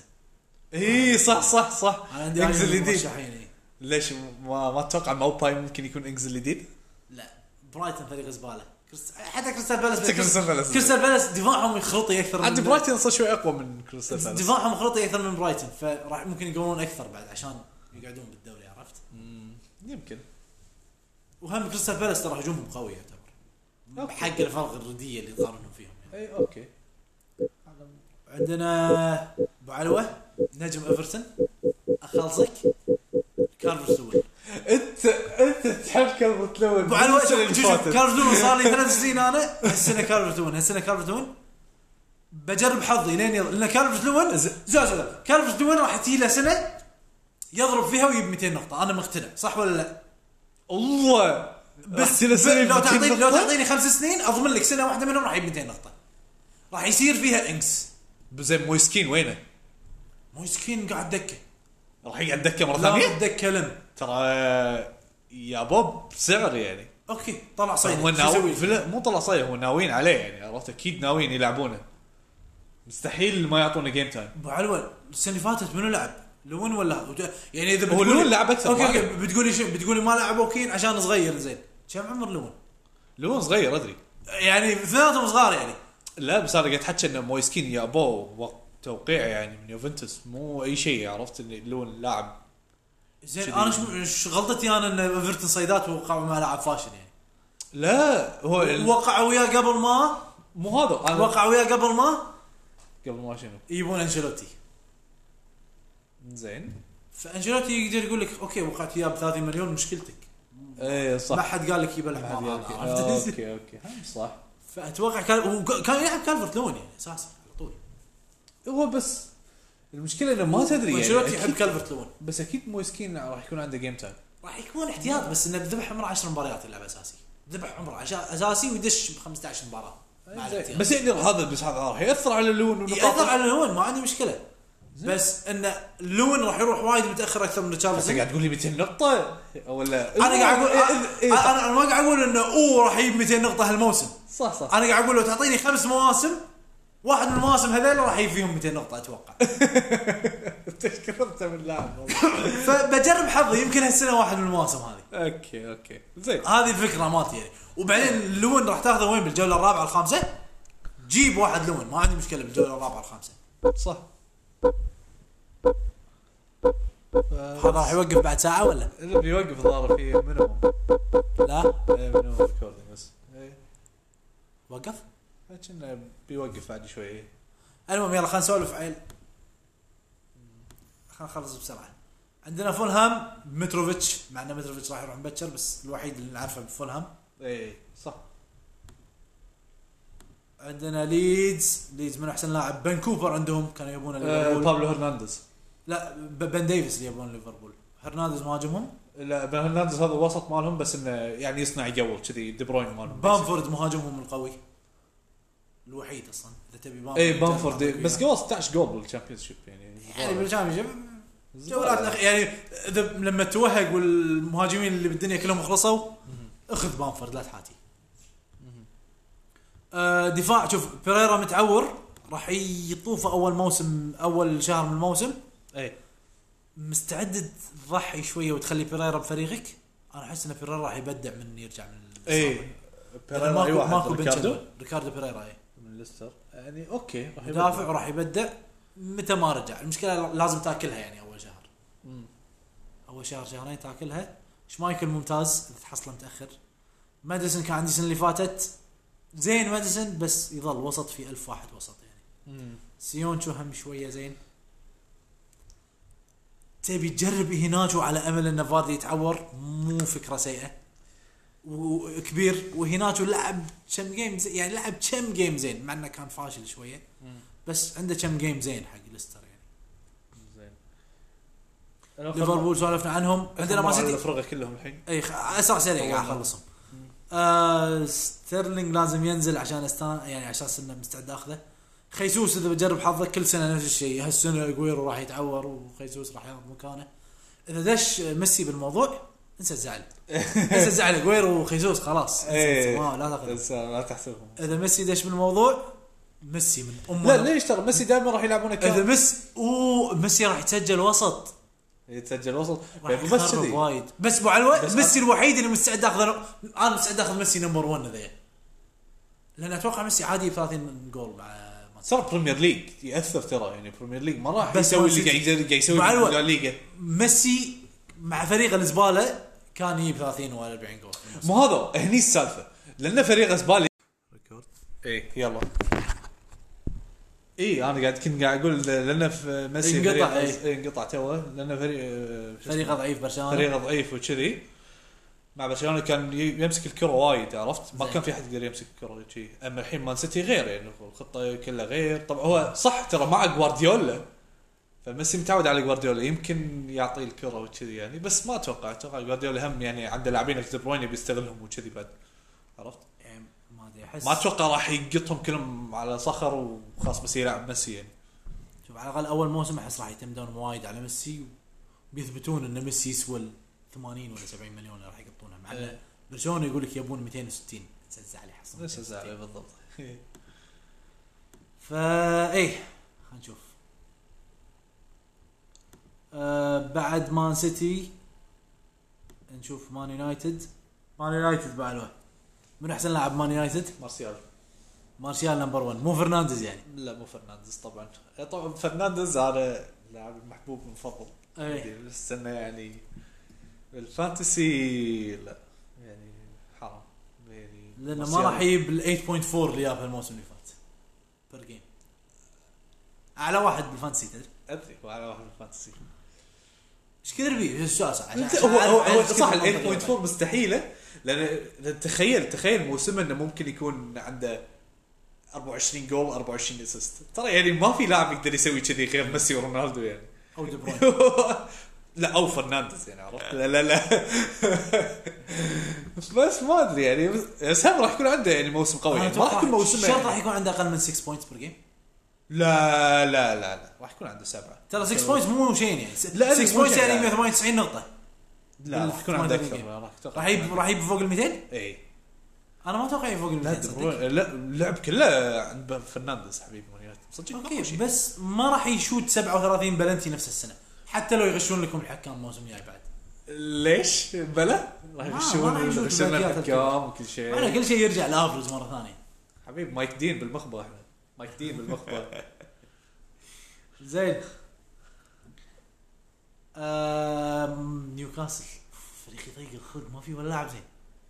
S2: صح
S1: انجز الجديد
S2: ليش ما اتوقع موباي ممكن يكون انجز الجديد.
S1: لا برايتن فريق زباله حتى كريستال بالاس
S2: كريستال بالاس
S1: دفاعهم يخرطي اكثر
S2: عند برايتون صار شوي اقوى من كريستال بالاس.
S1: دفاعهم يخرطي اكثر من برايتون فراح ممكن يقولون اكثر بعد عشان يقعدون بالدوري عرفت.
S2: يمكن.
S1: وهم كريستال بالاس ترى هجومهم قوي يعتبر حق الفرق الرديه اللي يقارنون فيهم
S2: يعني. اي اوكي.
S1: عندنا ابو علوه نجم ايفرتون اخلصك كارفر سوين.
S2: انت تحب كارفر لون
S1: ابو علوه. كارفر لون صار لي 3 سنين انا هالسنه كارفر لون بجرب حظي لان كارفر لون كارفر لون راح تجي له سنه يضرب فيها ويجيب 200 نقطه. انا مقتنع صح ولا لا؟
S2: الله
S1: بس لو تعطيني 5 سنين اضمن لك سنه واحده منهم راح يجيب 200 نقطه راح يصير فيها انكس.
S2: زي مويسكين وينه؟
S1: مويسكين قاعد دكه
S2: راح يقعد دكه مره ثانيه.
S1: دكه لم
S2: ترى يا بوب سعر يعني
S1: اوكي طلع صيد
S2: مو طلع صيد هو ناويين عليه يعني عرفت اكيد ناويين يلعبونه مستحيل ما يعطونا جيم تايم.
S1: ابو علوه السنه اللي فاتت منو لعب لون ولا يعني اذا
S2: هو لون لعب اكثر
S1: اوكي بتقولي ما لعبوا كين عشان صغير زين كم عمر
S2: لون صغير ادري
S1: يعني اثنيناتهم صغار يعني.
S2: لا بس انا قاعد احكي انه مويسكين يا ابو وقت توقيع يعني من يوفنتوس مو اي شيء عرفت ان لون لاعب
S1: زين. انا شو غلطتي انا ان ايفرتون صيدات وقعوا مع لاعب فاشل يعني.
S2: لا هو
S1: وقعوا وياه قبل ما
S2: مو هذا
S1: وقعوا وياه قبل ما
S2: شنو
S1: يبون انشيلوتي
S2: زين.
S1: فانشيلوتي يقدر يقول لك اوكي وقعت وياه ب 30 مليون مشكلتك.
S2: ايه صح
S1: ما حد قال لك يبى الحمار.
S2: اوكي هم صح.
S1: فاتوقع كان يلعب كالفرت لون يعني اساسا على طول.
S2: هو بس المشكله انه ما تدري يعني
S1: انشيلوتي يحب كالفرت لون
S2: بس اكيد مويسكين راح يكون عنده جيم تايم
S1: راح يكون احتياط بس انه ذبح عمره 10 مباريات يلعب اساسي. ذبح عمره اساسي ويدش ب 15 مباراه
S2: بس يعني هذا راح ياثر على اللون
S1: ياثر على اللون ما عندي مشكله بس ان اللون راح يروح وايد متاخر اكثر من تشارلز.
S2: قاعد تقول لي 200 نقطه ولا
S1: انا قاعد اقول انا ما قاعد اقول انه راح يجيب 200 نقطه هالموسم
S2: صح
S1: انا قاعد اقول لو تعطيني 5 مواسم واحد من المواسم هذول راح يجيب فيهم 200 نقطه اتوقع.
S2: تشكرت من اللاعب
S1: فبجرب حظي يمكن هالسنه واحد من المواسم هذه.
S2: اوكي زين
S1: هذه الفكره مالتي يعني. وبعدين اللون راح تاخذه وين بالجوله الرابعه الخامسه جيب واحد لون ما عندي مشكله بالجوله الرابعه الخامسه
S2: صح.
S1: هذا راح يوقف بعد ساعه ولا
S2: بيوقف الظاهر في منهم
S1: لا
S2: منهم ريكوردينج بس
S1: وقف
S2: كنا بيوقف بعد شوي.
S1: المهم يلا خلينا نسولف عيل خلينا نخلص بسرعه. عندنا فولهام متروفيتش مع ان متروفيتش راح يروح مبكر بس الوحيد اللي نعرفه بفولهام.
S2: اي صح.
S1: عندنا ليدز من احسن لاعب بن كوبر عندهم كانوا يبون
S2: ليفربول. بابلو هرنانديز
S1: لا بن ديفيس اللي يبون ليفربول. هرنانديز مهاجمهم.
S2: لا بن هرنانديز هذا وسط مالهم بس انه يعني يصنع جو كذي دي بروين مالهم.
S1: بامفورد مهاجمهم القوي الوحيد اصلا اذا تبي
S2: بامفورد. اي بامفورد بس جول 16 جول بالشامبيونز شيب
S1: يعني بالشامبيونز شيب جولات يعني اذا لما توهق والمهاجمين اللي بالدنيا كلهم خلصوا اخذ بامفورد لا تحاتي. دفاع شوف بيريرا متعور راح يطوف اول شهر من الموسم.
S2: اي
S1: مستعد تضحي شويه وتخلي بيريرا بفريقك. انا احس ان بيريرا راح يبدع من يرجع من
S2: اي بيريرا اي واحد
S1: ريكاردو بيريرا
S2: من ليستر يعني اوكي
S1: راح يدافع وراح يبدع متى ما رجع. المشكله لازم تاكلها يعني اول شهر شهرين تاكلها. شمايكل ممتاز تحصله متاخر. ماديسون كان عندي السنه اللي فاتت زين ماديسون بس يظل وسط في 1000 واحد وسط يعني. سيون شو هم شويه زين. تبي تجرب هناك على امل ان فاردي يتعور مو فكره سيئه وكبير وهناك لعب كم جيم يعني لعب كم جيم زين مع انه كان فاشل شويه بس عنده كم جيم زين حق ليستر يعني زين. ليفربول سولفنا عنهم. عندنا ما سيتي
S2: الفرقه كلهم الحين
S1: اي اسرع سريع قاعد اخلصهم. ستيرلينج لازم ينزل عشان يعني عشان انه مستعد اخذه. خيسوس اذا بجرب حظك كل سنه نفس الشيء. هالسنه اغويرو راح يتعور وخيسوس راح ياخذ مكانه. اذا دش ميسي بالموضوع انسى الزعل انسى الزعل اغويرو وخيسوس خلاص
S2: لا تحسبهم.
S1: اذا ميسي دش بالموضوع ميسي من
S2: لا ليش ترى ميسي دائما راح يلعبونه
S1: اذا ميسي راح يتسجل وسط
S2: بس
S1: وايد بس ابو علوه ميسي الوحيد اللي مستعد اخذ. انا مستعد اخذ ميسي نمبر 1 ذا لان اتوقع ميسي عادي 30 جول مع
S2: صار بريمير ليج ياثر ترى، يعني بريمير ليج ما راح
S1: بس
S2: يسوي اللي
S1: مان
S2: قاعد يسوي
S1: مع الوقت.
S2: لا ليغا.
S1: ميسي مع فريق الزباله كان يجيب 30 و 40 جول.
S2: مو هذا هني السالفه، لان فريق زبالي ريكورد. ايه يلا. ايه انا كنت قاعد اقول لان في ميسي
S1: انقطع.
S2: انقطع توه لان
S1: فريق ضعيف برشلونه،
S2: فريق ضعيف وكذي. مع برشلونه كان يمسك الكره وايد، عرفت؟ ما
S1: زين.
S2: كان في حد يقدر يمسك الكره شيء. اما الحين مان سيتي غير، يعني الخطه كلها غير. طبعا هو صح ترى مع جوارديولا، فميسي متعود على جوارديولا يمكن يعطيه الكره وكذي يعني. بس ما اتوقع جوارديولا هم يعني عنده لاعبين دي بروين بيستغلهم وكذي بعد، عرفت؟
S1: يعني ما ادري احس
S2: ما اتوقع راح يقطهم كلهم على صخر وخلاص بس يلعب ميسي يعني.
S1: شوف على الاقل اول موسم احس راح يعتمدون وايد على ميسي وبيثبتون ان ميسي يسوى 80 ولا 70 مليون راح يقطونها. مع ان برشلونه يقول لك يبون 260 تسزع عليه حصل
S2: تسزع عليه بالضبط.
S1: فا ايه خلينا نشوف. بعد مان سيتي نشوف مان يونايتد. مان يونايتد بعد من احسن لاعب مان يونايتد؟ مارسيال نمبر 1، مو فرنانديز يعني.
S2: لا مو فرنانديز طبعا. طبعا فرنانديز هذا لاعب المحبوب المفضل.
S1: ايه
S2: بس انه يعني الفانتسي لا يعني حرام يعني،
S1: لانه ما راح يجيب ال 8.4 اللي جابها الموسم اللي فات بير جيم. اعلى واحد بالفانتسي تدري؟
S2: ادري هو على واحد الفانتسي.
S1: ايش كثر بيه الشاسع
S2: هو صح ال 8.4 مستحيله، لان تخيل موسم انه ممكن يكون عنده 24 جول 24 اسيست. ترى يعني ما في لاعب يقدر يسوي كذي غير ميسي ورونالدو يعني،
S1: او دي بروين.
S2: لا او فرنانديز يعني، عرفت؟ لا بس ما ادري يعني. بس هم راح يكون عنده يعني موسم قوي يعني. ما راح يكون موسم
S1: شرط راح يكون عنده اقل من 6 بوينتس بير جيم.
S2: لا راح يكون عنده 7.
S1: ترى 6 بوينتس مو شيء يعني.
S2: لا
S1: 6 بوينتس يعني 198 نقطه.
S2: لا راح يكون عنده اكثر.
S1: راح يجيب فوق ال 200.
S2: اي
S1: انا ما اتوقع فوق ال 200.
S2: لا اللعب كله عند فرنانديز حبيبي مونيات صدق.
S1: اوكي بس ما راح يشوت 37 بلنتي نفس السنه، حتى لو يغشون لكم الحكام الموسم الجاي بعد.
S2: ليش بلا راح يغشون الحكام وكل شيء.
S1: انا كل شيء يرجع لافرز مره ثانيه.
S2: حبيب مايك دين بالمخبر. احنا مايك دين بالمخبر.
S1: زين. نيوكاسل فريق يطيق الخد، ما في ولا لاعب زين.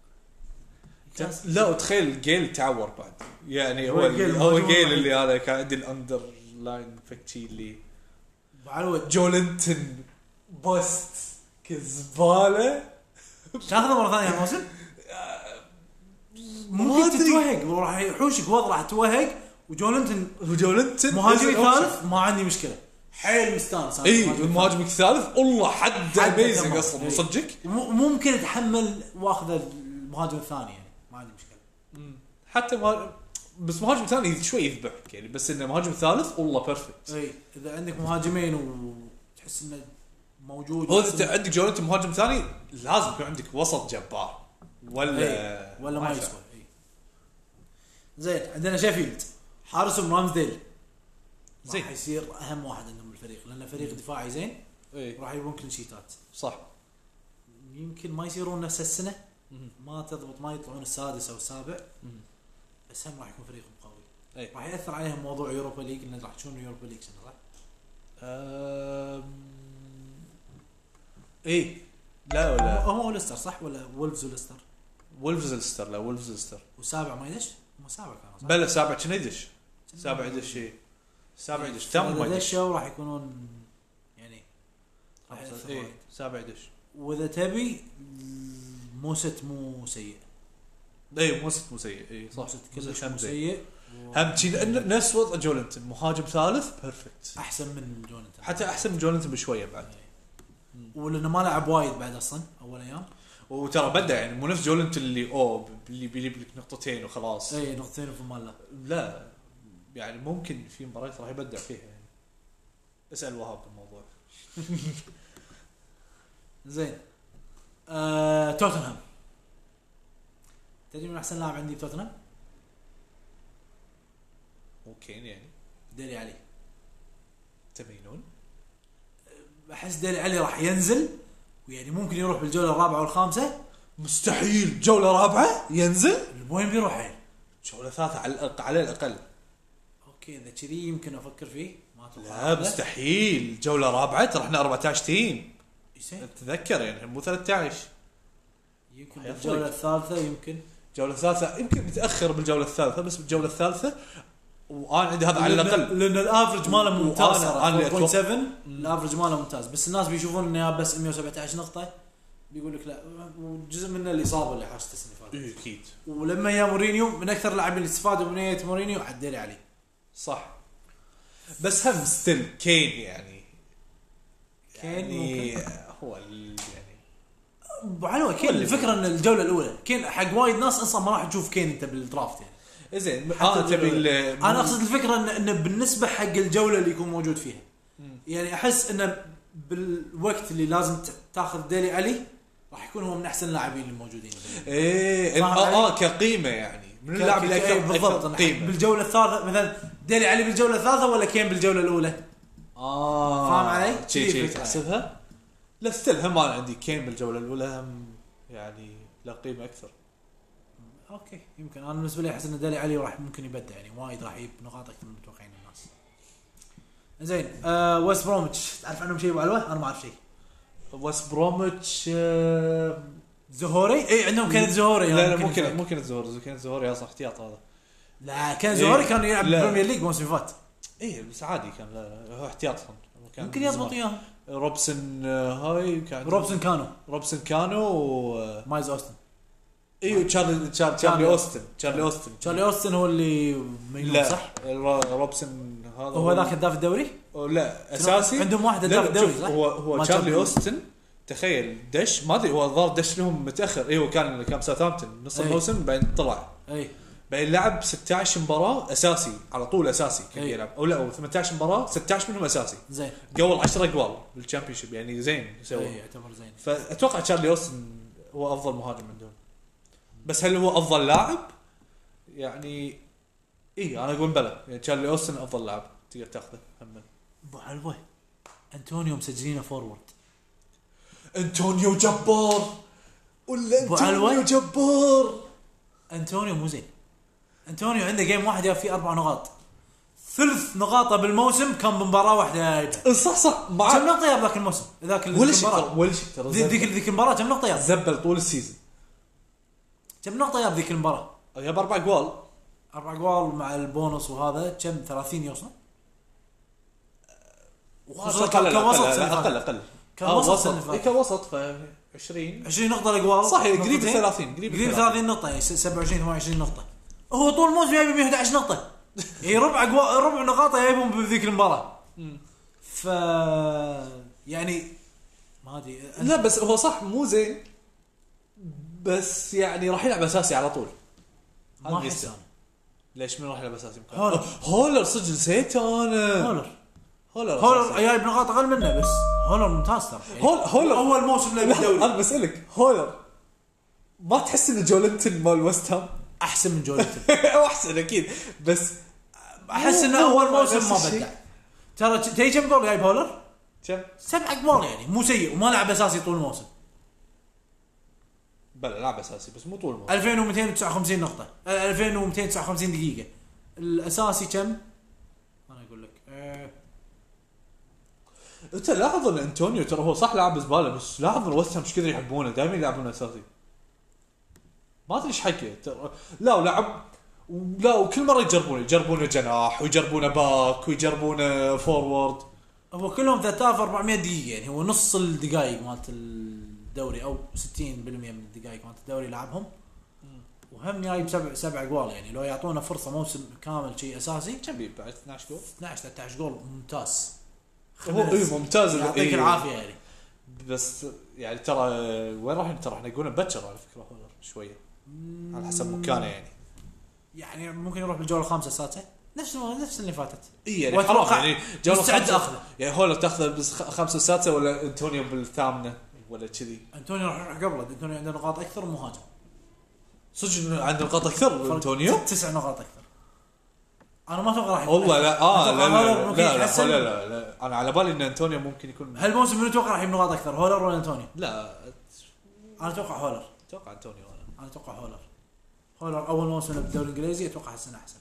S2: لا وتخيل جيل تعور بعد يعني. هو جيل اللي هذا كان عندي الاندر لاين فكتي اللي جولنتن بوست كزباله.
S1: تاخذه مره ثانيه الموسم ممكن تتوهق وراح يحوشك وضع راح تتوهق. وجولنتن مهاجم ثالث ما عندي مشكله، حيل مستانس.
S2: اي المهاجم الثالث والله حد اميزنج اصلا مصدق.
S1: ممكن اتحمل واخذ المهاجم الثاني يعني ما عندي مشكله.
S2: حتى بس مهاجم ثاني شوي يذبحك يعني، بس انه مهاجم ثالث والله بيرفكت.
S1: اي اذا عندك مهاجمين وتحس انه موجود.
S2: هو اذا عندك جولنتن مهاجم ثاني لازم يكون عندك وسط جبار
S1: ولا ما يسوى. زين عندنا شيفيلد حارسهم رامزديل زين، راح يصير اهم واحد عندهم بالفريق لانه فريق دفاعي زين. راح يبون كل شيتات صح. يمكن ما يصيرون نفس السنه، ما تضبط، ما يطلعون السادس او السابع، بس هم راح يكون فريق قوي. راح ياثر عليهم موضوع يوروبا ليج، لان راح تشوفون يوروبا ليج صح.
S2: ايه لا ولا
S1: هو ليستر صح ولا وولفز وليستر؟
S2: وولفز ليستر. لا وولفز ليستر.
S1: والسابع ما يدش؟ هم سابع كانوا صح؟
S2: بلا سابع كان يدش. سابع يدش شيء. سابع يدش تم ما يدش.
S1: راح يكونون يعني راح
S2: ايه سابع يدش.
S1: واذا تبي موست مو سيء.
S2: اي موست مو سيء. اي صح
S1: كلش مو سيء.
S2: هم شيء نفس وضع جولنتن مهاجم ثالث بيرفكت،
S1: احسن من جولنتن،
S2: حتى احسن من جولنتن بشويه بعد.
S1: ولانه ما لعب وايد بعد اصلا اول ايام.
S2: وترى بدا يعني مو نفس جولنتن اللي بيجيب لك نقطتين وخلاص.
S1: اي نقطتين في ماله.
S2: لا يعني ممكن في مباريات راح يبدع فيها يعني. اسال وهاب بالموضوع.
S1: زين. توتنهام تدري من احسن لاعب عندي بتوتنهام؟
S2: اوكي يعني
S1: ديلي علي.
S2: تبينون
S1: احس ديلي علي راح ينزل ويعني ممكن يروح بالجوله الرابعه والخامسه.
S2: مستحيل جوله رابعه ينزل.
S1: وين بيروح يعني؟
S2: جوله ثالثه على الاقل.
S1: اوكي اذا كذي يمكن افكر فيه، ما اتوقع.
S2: لا مستحيل، جوله رابعه ترى احنا 14 تيم تتذكر يعني مو 13.
S1: يمكن الجوله الثالثه، يمكن
S2: الجوله الثالثه يمكن متاخر بالجوله الثالثه، بس بالجوله الثالثه وانا عندي هذا على الاقل
S1: لان الافرج ماله ممتاز.
S2: انا
S1: 4.7 الافرج ماله ممتاز، بس الناس بيشوفون انه بس 117 نقطه، بيقول لك لا، وجزء منه الاصابه اللي حاشته السنه اللي فاتت.
S2: اكيد.
S1: ولما يا مورينيو من اكثر اللاعبين اللي استفادوا من نهايه مورينيو عدلي عليه.
S2: صح، بس هم ستيل كين يعني هو يعني
S1: ابو علوه كين. الفكره ان الجوله الاولى كين حق وايد ناس اصلا ما راح تشوف كين انت بالدرافت يعني.
S2: زين
S1: تبي انا اقصد الفكره ان بالنسبه حق الجوله اللي يكون موجود فيها يعني احس انه بالوقت اللي لازم تاخذ ديلي علي راح يكون هو من احسن اللاعبين الموجودين.
S2: كقيمه يعني من اللاعب اللي اكثر
S1: بالضبط قيمه بالجوله الثالثه مثلا. ديلي علي بالجوله الثالثه ولا كين بالجوله الاولى؟ فاهم علي؟
S2: شي تحسبها؟ لا ستيل هم انا عندي كين بالجوله الاولى هم يعني لا قيمه اكثر.
S1: اوكي يمكن انا بالنسبه لي احس ان ديلي علي راح ممكن يبدع يعني وايد، راح يجيب نقاط اكثر من متوقعين الناس. زين ويست بروميتش تعرف عنهم شيء ابو علوه؟ انا ما اعرف شيء.
S2: ويست بروميتش
S1: زهوري اي عندهم كان زهوري.
S2: لا ممكن الزهوري كان زهوري اصلا احتياط هذا.
S1: لا كان زهوري كان يلعب بالبريمير ليج الموسم اللي فات.
S2: اي بس عادي كان، لا هو احتياط
S1: ممكن يضبط اياهم.
S2: روبسون هاي كان روبسون كانو
S1: مايلز اوستن.
S2: ايوه تشارلي اوستن
S1: هو اللي
S2: لا
S1: صح.
S2: روبسون هذا
S1: هو ذاك هداف الدوري.
S2: لا اساسي
S1: عندهم واحد هداف الدوري صح.
S2: هو تشارلي اوستن تخيل دش ما ادري هو الظاهر دش لهم متاخر. ايوه كان ساوثهامبتون نص الموسم بعدين طلع. بعدين لعب 16 مباراه اساسي على طول اساسي كان يلعب او لا 18 مباراه 16 منهم اساسي.
S1: زين
S2: قبل 10 جوال بالشامبيونشيب يعني زين يسوي.
S1: يعتبر زين.
S2: فاتوقع تشارلي اوستن هو افضل مهاجم عندهم. بس هل هو افضل لاعب يعني؟ انا اقول بلا يعني تشارلي اوستن افضل لاعب تقدر تاخذه هم.
S1: ابو حلوه انتونيو مسجلينه فورورد.
S2: انتونيو جبار ولا انتونيو جبار.
S1: انتونيو مو زين. انتونيو عنده جيم واحد جاب فيه 4 نقاط، 3 نقاط بالموسم كان بمباراه واحده.
S2: صح
S1: كم نقطه جاب ذاك الموسم ذاك المباراه؟
S2: ولا شيء
S1: ذيك المباراه كم نقطه جاب؟
S2: زبل طول السيزون.
S1: كم نقطه جاب ذيك المباراه؟
S2: جاب 4 جوال.
S1: 4 جوال مع البونص وهذا كم 30 يوصل.
S2: وخصوصا اقل
S1: كان وسط.
S2: كان وسط ف 20
S1: نقطه الجوال
S2: صح قريب 30
S1: قريب 30 نقطه يعني 27 28 نقطه. هو طول الموسم جايب 111 نقطه. هي ربع نقاطه جايبهم بذيك المباراه. ف يعني ما ادري.
S2: لا بس هو صح مو زين، بس يعني راح يلعب اساسي على طول.
S1: ما احس
S2: ليش من راح يلعب اساسي؟ هولر صدق نسيته انا.
S1: هولر جايب نقاط اقل منه، بس هولر ممتاز ترى.
S2: هولر
S1: اول موسم له بالدوري.
S2: انا بسالك هولر ما تحس ان جولنتن مال ويست هام
S1: احسن من جولنتن؟
S2: احسن اكيد، بس
S1: احس انه اول موسم ما بدع. ترى تي كم جول جايب هولر؟
S2: كم
S1: 7 جوال يعني مو سيء، وما لعب اساسي طول الموسم.
S2: بلا لعب اساسي بس مو طول الموسم.
S1: 2259 نقطه 2259 دقيقه. الاساسي كم؟ انا اقول لك
S2: انت لاحظ ان انتونيو ترى هو صح لاعب زباله، بس لاحظ ان ويست هام ايش كثر يحبونه دائما يلعبونه اساسي. ما ادري ايش حكي لا ولعب لا وكل مره يجربونه جناح ويجربونه باك ويجربونه فورورد.
S1: هو كلهم 3400 دقيقه يعني هو نص الدقائق مالت الدوري او 60% من الدقائق مالت الدوري لعبهم. وهم جايب 7 جوال يعني لو يعطونا فرصه موسم كامل شيء اساسي
S2: كم بعد 12 جول
S1: 13 جول ممتاز.
S2: هو ممتاز
S1: يعطيك العافيه يعني.
S2: بس يعني ترى وين راح ترى احنا نقول بكر على فكره هولر شويه على حسب مكانه
S1: يعني ممكن يروح بالجوله الخامسه السادسه نفس اللي فاتت.
S2: يعني خلاص يعني
S1: جوله الخامسه اخذه
S2: يعني هولر تاخذه بالخامسه السادسه ولا انتونيو بالثامنه ولا كذي.
S1: انتونيو راح قبله. انتونيو عنده نقاط اكثر ومهاجم
S2: صدق عنده نقاط اكثر. انتونيو
S1: 9 نقاط اكثر. انا ما اتوقع راح
S2: والله لا لا انا على بالي ان انتونيو ممكن يكون
S1: هالموسم من اتوقع راح يجيب نقاط اكثر هولر ولا انتونيو.
S2: لا
S1: انا اتوقع هولر.
S2: اتوقع انتونيو.
S1: انا اتوقع هولر هولر اول موسم بالدوري الانجليزي اتوقع السنه احسن.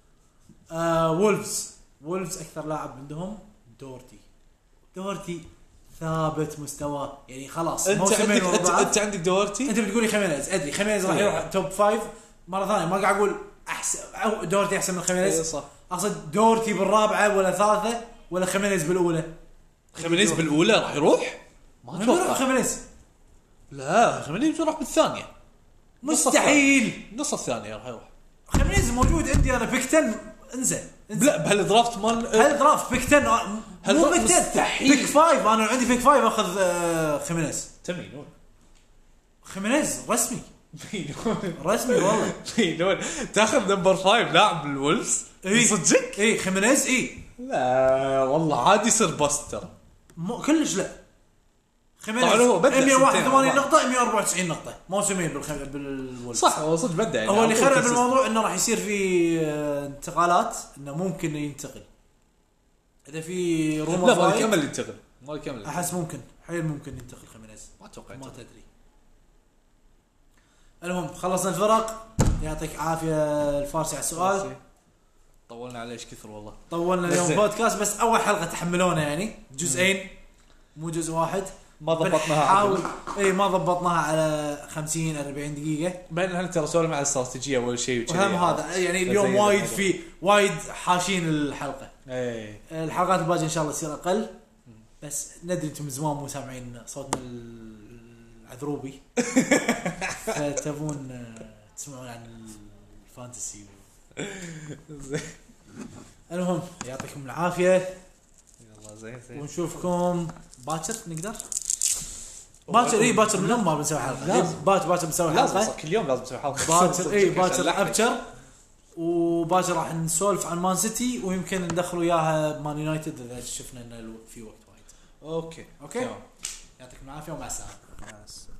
S1: وولفز اكثر لاعب عندهم دورتي ثابت مستواه يعني خلاص.
S2: انت عندك دورتي،
S1: انت بتقولي خيمينيز، ادري خيمينيز راح يروح توب 5 مره ثانيه، ما قاعد اقول احسن او دورتي احسن من خيمينيز
S2: صح.
S1: اقصد دورتي بالرابعه ولا ثالثه ولا خيمينيز بالاولى.
S2: خيمينيز بالاولى راح يروح، ما
S1: اتوقع خيمينيز.
S2: لا خيمينيز راح بالثانيه
S1: مستحيل،
S2: نص الثانيه راح يروح.
S1: خيمينيز موجود عندي انا بيكتن. انزين
S2: لا بهالدرافت مال
S1: هالدرافت بيكتن مو مستحيل. بيك 5 انا عندي بيك 5 اخذ خيمينيز.
S2: تمينون
S1: خيمينيز رسمي رسمي والله.
S2: مينون تاخذ نمبر 5 لاعب الولفز صدقك؟
S1: اي خيمينيز
S2: لا والله عادي يصير باستر
S1: مو كلش. لا خيمينيز 181 نقطة 194 نقطة موسمين بالولفز.
S2: صح هو صدق بدأ يعني.
S1: هو اللي خرب الموضوع انه راح يصير في انتقالات، انه ممكن ينتقل اذا في روما.
S2: لا ما كمل ينتقل، ما كمل.
S1: احس ممكن حيل ممكن ينتقل خيمينيز،
S2: ما اتوقع
S1: ما تدري. المهم خلصنا الفرق، يعطيك عافية الفارسي على السؤال.
S2: طولنا عليه ايش كثر والله.
S1: طولنا اليوم بودكاست بس اول حلقة تحملونا يعني جزئين مو جزء واحد.
S2: ما ضبطناها
S1: ما ضبطناها على 50 40 دقيقة.
S2: بين هل ترى سولف مع الاستراتيجية اول شيء
S1: وهم هذا يعني اليوم وايد حاشين الحلقة. الحلقات الباقية ان شاء الله تصير اقل، بس ندري انتم زمان مو سامعين صوتنا العذروبي فتبون تسمعون عن الفانتسي. المهم يعطيكم العافية،
S2: يلا زين
S1: ونشوفكم باكر. نقدر باكر من ما بنسوي حلقة. باكر بنسوي حلقة
S2: كل يوم، لازم نسوي حلقة
S1: باكر أبكر. وباكر راح نسولف عن مان سيتي ويمكن ندخل وياها مان يونايتد اذا شفنا انه في وقت وايد.
S2: اوكي
S1: يعطيكم العافية ومع السلامة.